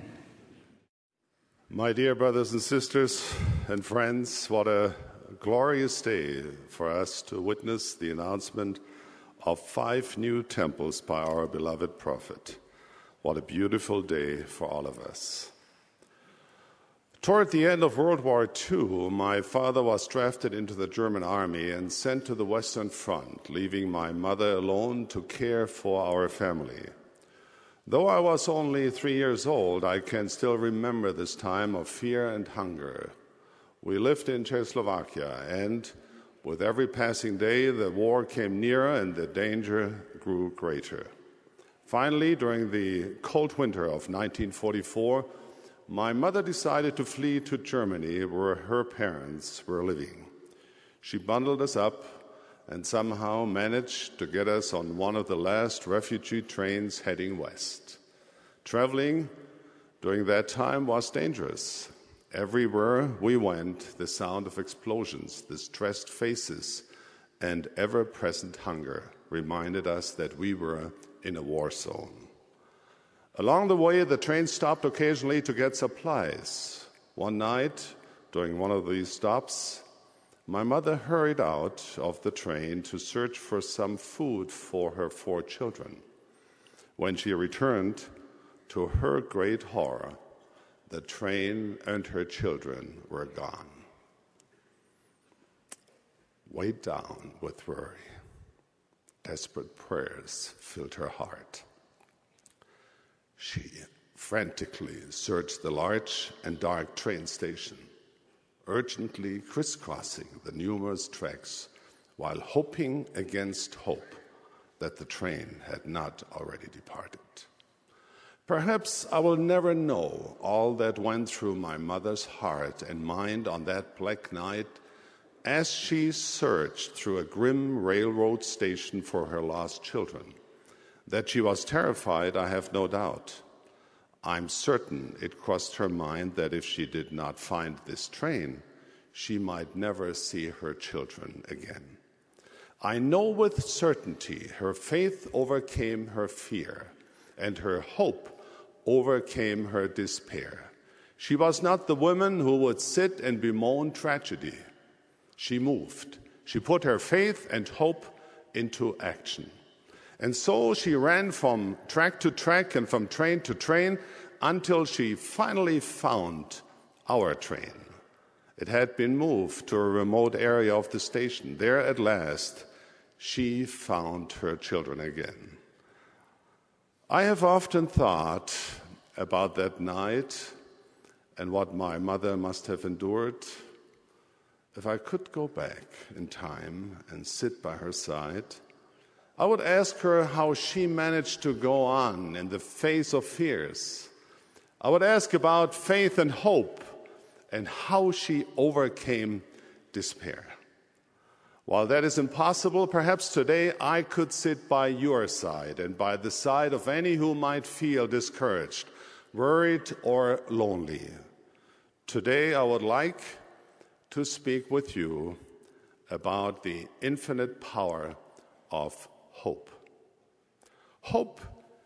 My dear brothers and sisters and friends, what a glorious day for us to witness the announcement of 5 new temples by our beloved prophet. What a beautiful day for all of us. Toward the end of World War II, my father was drafted into the German army and sent to the Western Front, leaving my mother alone to care for our family. Though I was only 3 years old, I can still remember this time of fear and hunger. We lived in Czechoslovakia, and with every passing day, the war came nearer and the danger grew greater. Finally, during the cold winter of 1944, my mother decided to flee to Germany, where her parents were living. She bundled us up and somehow managed to get us on one of the last refugee trains heading west. Traveling during that time was dangerous. Everywhere we went, the sound of explosions, distressed faces, and ever-present hunger reminded us that we were in a war zone. Along the way, the train stopped occasionally to get supplies. One night, during one of these stops, my mother hurried out of the train to search for some food for her 4 children. When she returned, to her great horror, the train and her children were gone. Weighed down with worry, desperate prayers filled her heart. She frantically searched the large and dark train station, urgently crisscrossing the numerous tracks while hoping against hope that the train had not already departed. Perhaps I will never know all that went through my mother's heart and mind on that black night as she searched through a grim railroad station for her lost children. That she was terrified, I have no doubt. I'm certain it crossed her mind that if she did not find this train, she might never see her children again. I know with certainty her faith overcame her fear, and her hope overcame her despair. She was not the woman who would sit and bemoan tragedy. She moved. She put her faith and hope into action. And so she ran from track to track and from train to train until she finally found our train. It had been moved to a remote area of the station. There at last, she found her children again. I have often thought about that night and what my mother must have endured. If I could go back in time and sit by her side, I would ask her how she managed to go on in the face of fears. I would ask about faith and hope and how she overcame despair. While that is impossible, perhaps today I could sit by your side and by the side of any who might feel discouraged, worried, or lonely. Today I would like to speak with you about the infinite power of hope. Hope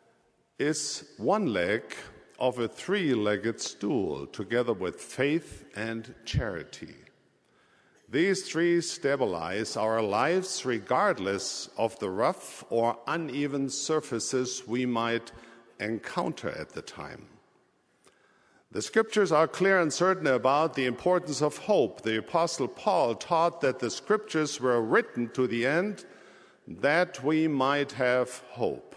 is one leg of a three-legged stool, together with faith and charity. These three stabilize our lives regardless of the rough or uneven surfaces we might encounter at the time. The scriptures are clear and certain about the importance of hope. The Apostle Paul taught that the scriptures were written to the end that we might have hope.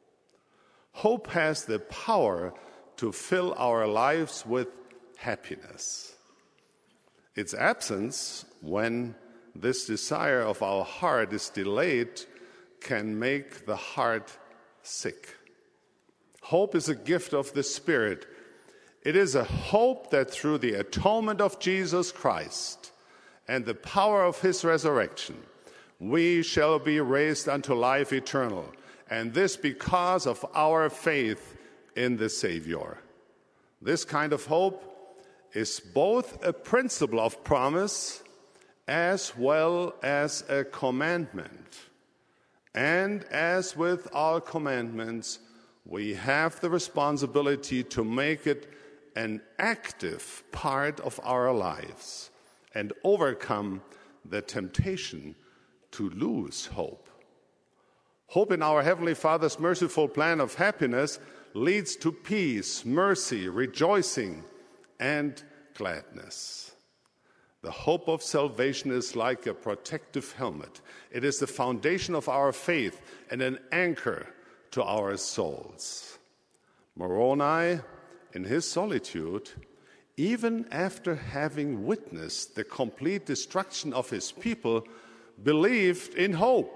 Hope has the power to fill our lives with happiness. Its absence, when this desire of our heart is delayed, can make the heart sick. Hope is a gift of the Spirit. It is a hope that through the atonement of Jesus Christ and the power of his resurrection, we shall be raised unto life eternal, and this because of our faith in the Savior. This kind of hope is both a principle of promise as well as a commandment. And as with all commandments, we have the responsibility to make it an active part of our lives and overcome the temptation to lose hope. Hope in our Heavenly Father's merciful plan of happiness leads to peace, mercy, rejoicing, and gladness. The hope of salvation is like a protective helmet. It is the foundation of our faith and an anchor to our souls. Moroni, in his solitude, even after having witnessed the complete destruction of his people, believed in hope.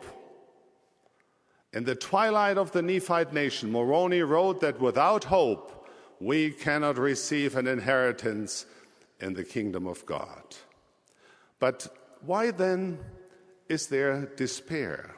In the twilight of the Nephite nation, Moroni wrote that without hope, we cannot receive an inheritance in the kingdom of God. But why then is there despair?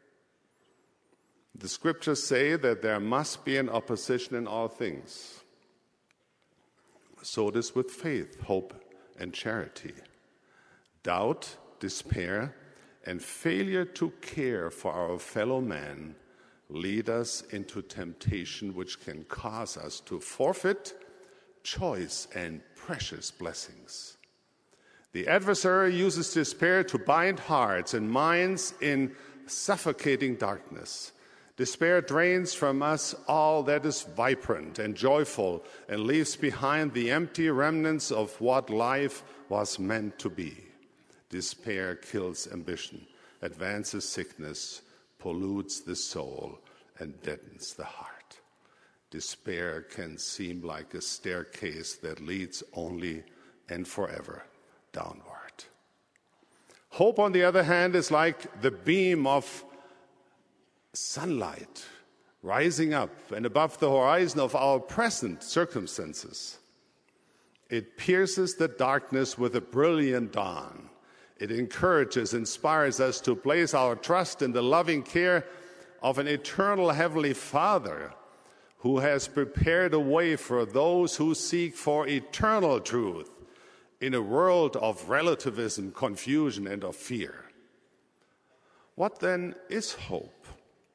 The scriptures say that there must be an opposition in all things. So it is with faith, hope, and charity. Doubt, despair, and failure to care for our fellow man lead us into temptation, which can cause us to forfeit choice and precious blessings. The adversary uses despair to bind hearts and minds in suffocating darkness. Despair drains from us all that is vibrant and joyful and leaves behind the empty remnants of what life was meant to be. Despair kills ambition, advances sickness, pollutes the soul, and deadens the heart. Despair can seem like a staircase that leads only and forever downward. Hope, on the other hand, is like the beam of sunlight rising up and above the horizon of our present circumstances. It pierces the darkness with a brilliant dawn. It encourages, inspires us to place our trust in the loving care of an eternal Heavenly Father who has prepared a way for those who seek for eternal truth in a world of relativism, confusion, and of fear. What then is hope?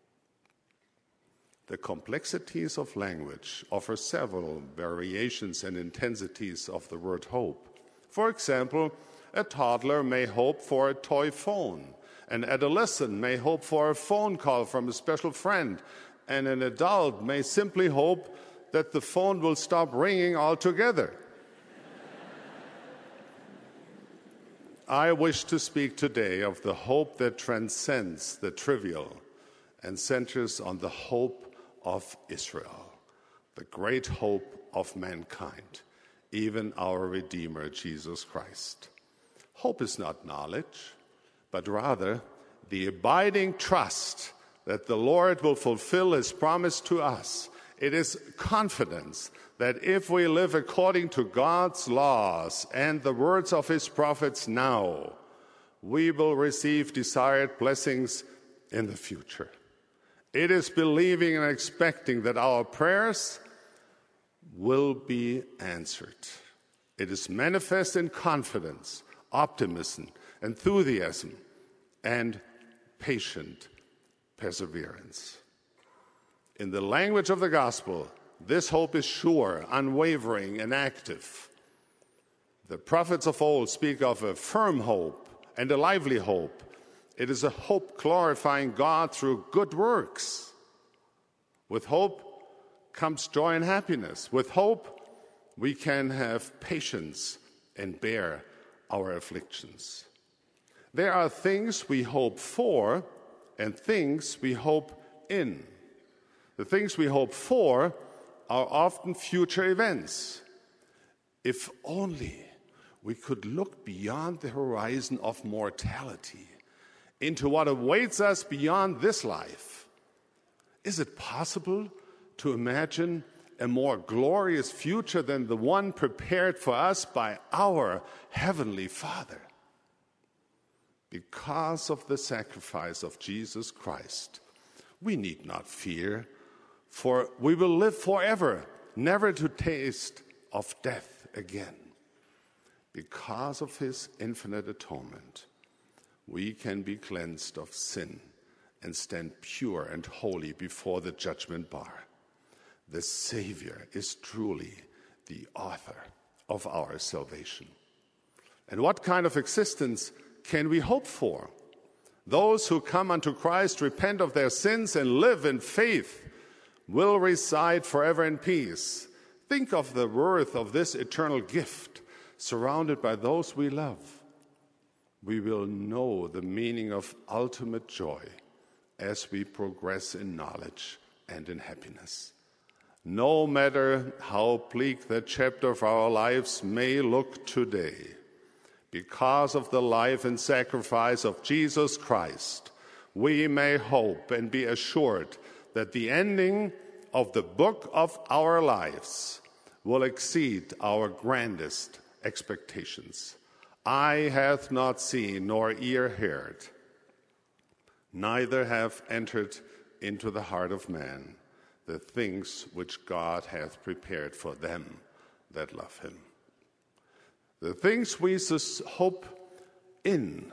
The complexities of language offer several variations and intensities of the word hope. For example, a toddler may hope for a toy phone. An adolescent may hope for a phone call from a special friend. And an adult may simply hope that the phone will stop ringing altogether. I wish to speak today of the hope that transcends the trivial and centers on the hope of Israel, the great hope of mankind, even our Redeemer, Jesus Christ. Hope is not knowledge, but rather the abiding trust that the Lord will fulfill his promise to us. It is confidence that if we live according to God's laws and the words of his prophets now, we will receive desired blessings in the future. It is believing and expecting that our prayers will be answered. It is manifest in confidence, optimism, enthusiasm, and patient perseverance. In the language of the gospel, this hope is sure, unwavering, and active. The prophets of old speak of a firm hope and a lively hope. It is a hope glorifying God through good works. With hope comes joy and happiness. With hope, we can have patience and bear our afflictions. There are things we hope for and things we hope in. The things we hope for are often future events. If only we could look beyond the horizon of mortality into what awaits us beyond this life. Is it possible to imagine a more glorious future than the one prepared for us by our Heavenly Father? Because of the sacrifice of Jesus Christ, we need not fear, for we will live forever, never to taste of death again. Because of his infinite atonement, we can be cleansed of sin and stand pure and holy before the judgment bar. The Savior is truly the author of our salvation. And what kind of existence can we hope for? Those who come unto Christ, repent of their sins, and live in faith will reside forever in peace. Think of the worth of this eternal gift, surrounded by those we love. We will know the meaning of ultimate joy as we progress in knowledge and in happiness. No matter how bleak the chapter of our lives may look today, because of the life and sacrifice of Jesus Christ, we may hope and be assured that the ending of the book of our lives will exceed our grandest expectations. Eye hath not seen, nor ear heard, neither have entered into the heart of man the things which God hath prepared for them that love him. The things we hope in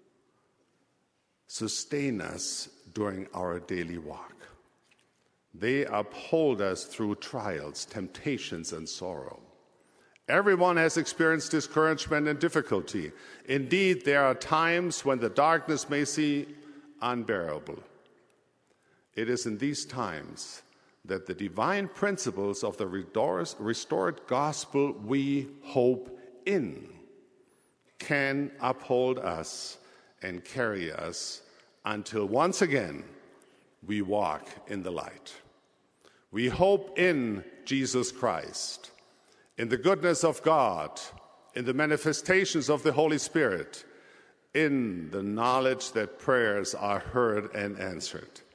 sustain us during our daily walk. They uphold us through trials, temptations, and sorrow. Everyone has experienced discouragement and difficulty. Indeed, there are times when the darkness may seem unbearable. It is in these times that the divine principles of the restored gospel we hope in can uphold us and carry us until once again we walk in the light. We hope in Jesus Christ, in the goodness of God, in the manifestations of the Holy Spirit, in the knowledge that prayers are heard and answered.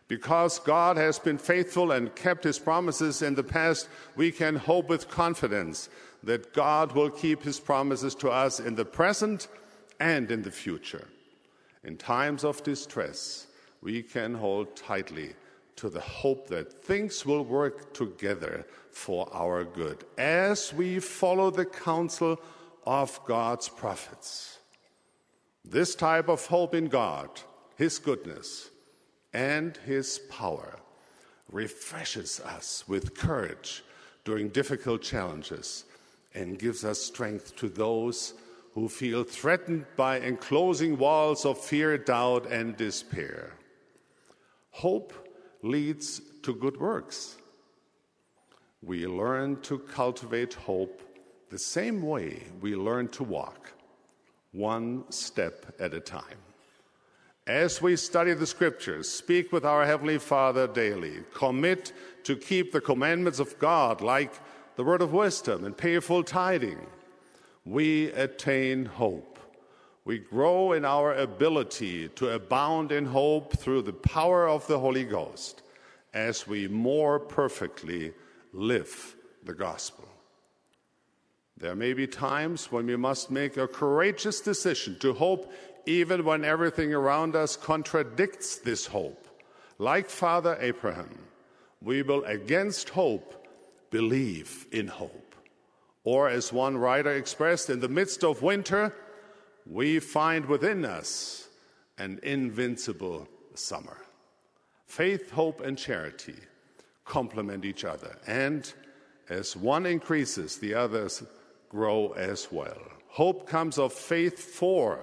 Because God has been faithful and kept his promises in the past, we can hope with confidence that God will keep his promises to us in the present and in the future. In times of distress, we can hold tightly to the hope that things will work together for our good as we follow the counsel of God's prophets. This type of hope in God, his goodness, and his power refreshes us with courage during difficult challenges and gives us strength to those who feel threatened by enclosing walls of fear, doubt, and despair. Hope leads to good works. We learn to cultivate hope the same way we learn to walk, one step at a time. As we study the Scriptures, speak with our Heavenly Father daily, commit to keep the commandments of God, like the word of wisdom and pay full tithing, we attain hope. We grow in our ability to abound in hope through the power of the Holy Ghost as we more perfectly live the gospel. There may be times when we must make a courageous decision to hope even when everything around us contradicts this hope. Like Father Abraham, we will, against hope, believe in hope. Or as one writer expressed, in the midst of winter, we find within us an invincible summer. Faith, hope, and charity complement each other, and as one increases, the others grow as well. Hope comes of faith for.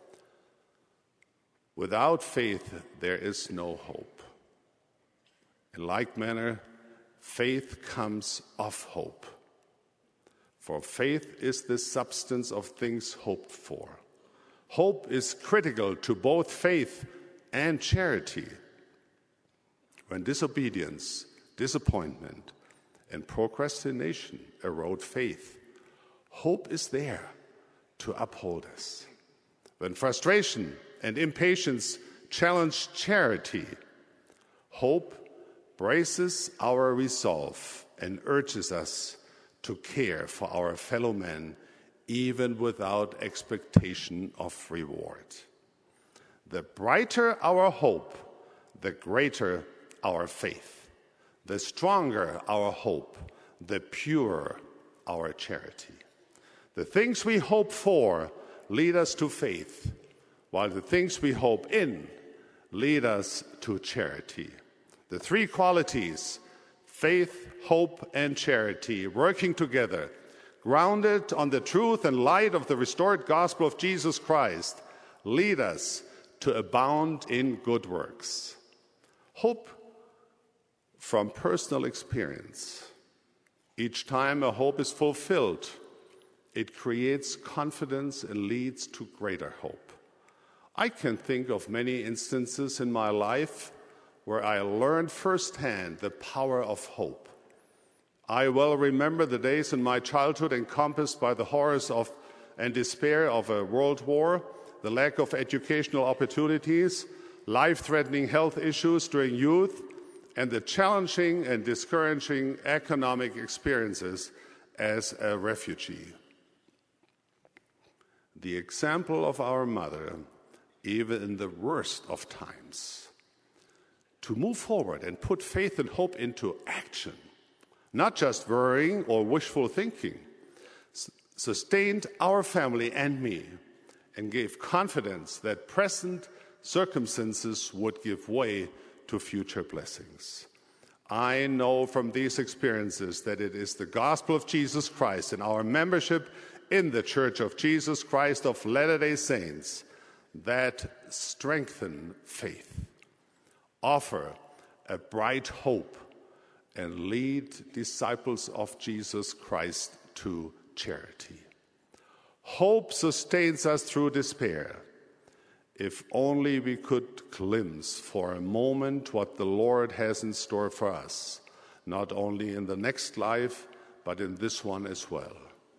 Without faith, there is no hope. In like manner, faith comes of hope. For faith is the substance of things hoped for. Hope is critical to both faith and charity. When disobedience, disappointment, and procrastination erode faith, hope is there to uphold us. When frustration and impatience challenge charity, hope braces our resolve and urges us to care for our fellow men, even without expectation of reward. The brighter our hope, the greater our faith. The stronger our hope, the purer our charity. The things we hope for lead us to faith, while the things we hope in lead us to charity. The three qualities, faith, hope, and charity, working together, grounded on the truth and light of the restored gospel of Jesus Christ, lead us to abound in good works. Hope from personal experience. Each time a hope is fulfilled, it creates confidence and leads to greater hope. I can think of many instances in my life where I learned firsthand the power of hope. I well remember the days in my childhood encompassed by the horrors of and despair of a world war, the lack of educational opportunities, life-threatening health issues during youth, and the challenging and discouraging economic experiences as a refugee. The example of our mother, even in the worst of times, to move forward and put faith and hope into action, not just worrying or wishful thinking, sustained our family and me and gave confidence that present circumstances would give way to future blessings. I know from these experiences that it is the gospel of Jesus Christ and our membership in the Church of Jesus Christ of Latter-day Saints that strengthen faith, offer a bright hope, and lead disciples of Jesus Christ to charity. Hope sustains us through despair. If only we could glimpse for a moment what the Lord has in store for us, not only in the next life, but in this one as well.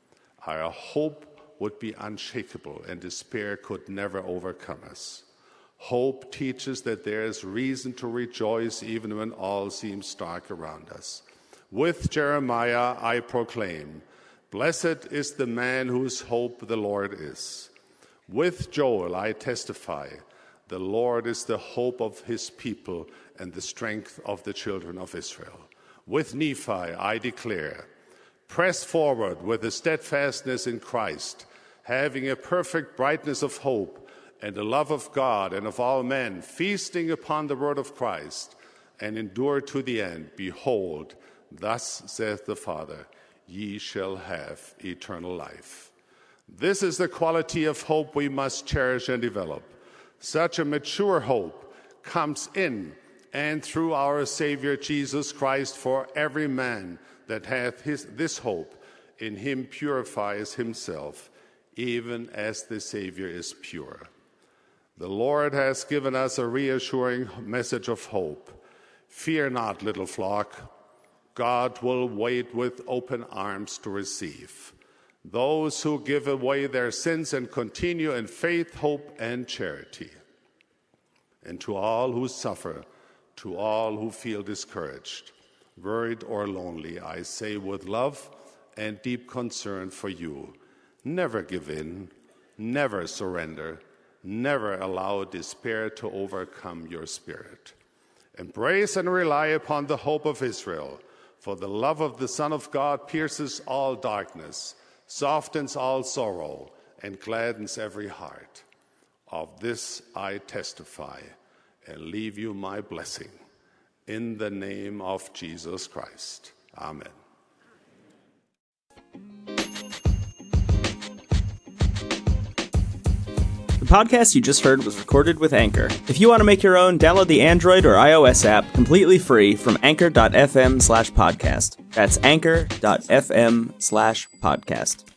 Our hope would be unshakable, and despair could never overcome us. Hope teaches that there is reason to rejoice even when all seems dark around us. With Jeremiah, I proclaim, blessed is the man whose hope the Lord is. With Joel, I testify, the Lord is the hope of his people and the strength of the children of Israel. With Nephi, I declare, press forward with the steadfastness in Christ, having a perfect brightness of hope and the love of God and of all men, feasting upon the word of Christ, and endure to the end. Behold, thus saith the Father, ye shall have eternal life. This is the quality of hope we must cherish and develop. Such a mature hope comes in and through our Savior Jesus Christ, for every man that hath this hope in him purifies himself, even as the Savior is pure. The Lord has given us a reassuring message of hope. Fear not, little flock. God will wait with open arms to receive those who give away their sins and continue in faith, hope, and charity. And to all who suffer, to all who feel discouraged, worried, or lonely, I say with love and deep concern for you, never give in, never surrender, never allow despair to overcome your spirit. Embrace and rely upon the hope of Israel, for the love of the Son of God pierces all darkness, softens all sorrow, and gladdens every heart. Of this I testify and leave you my blessing. In the name of Jesus Christ. Amen. The podcast you just heard was recorded with Anchor. If you want to make your own, download the Android or iOS app completely free from anchor.fm/podcast. That's anchor.fm/podcast.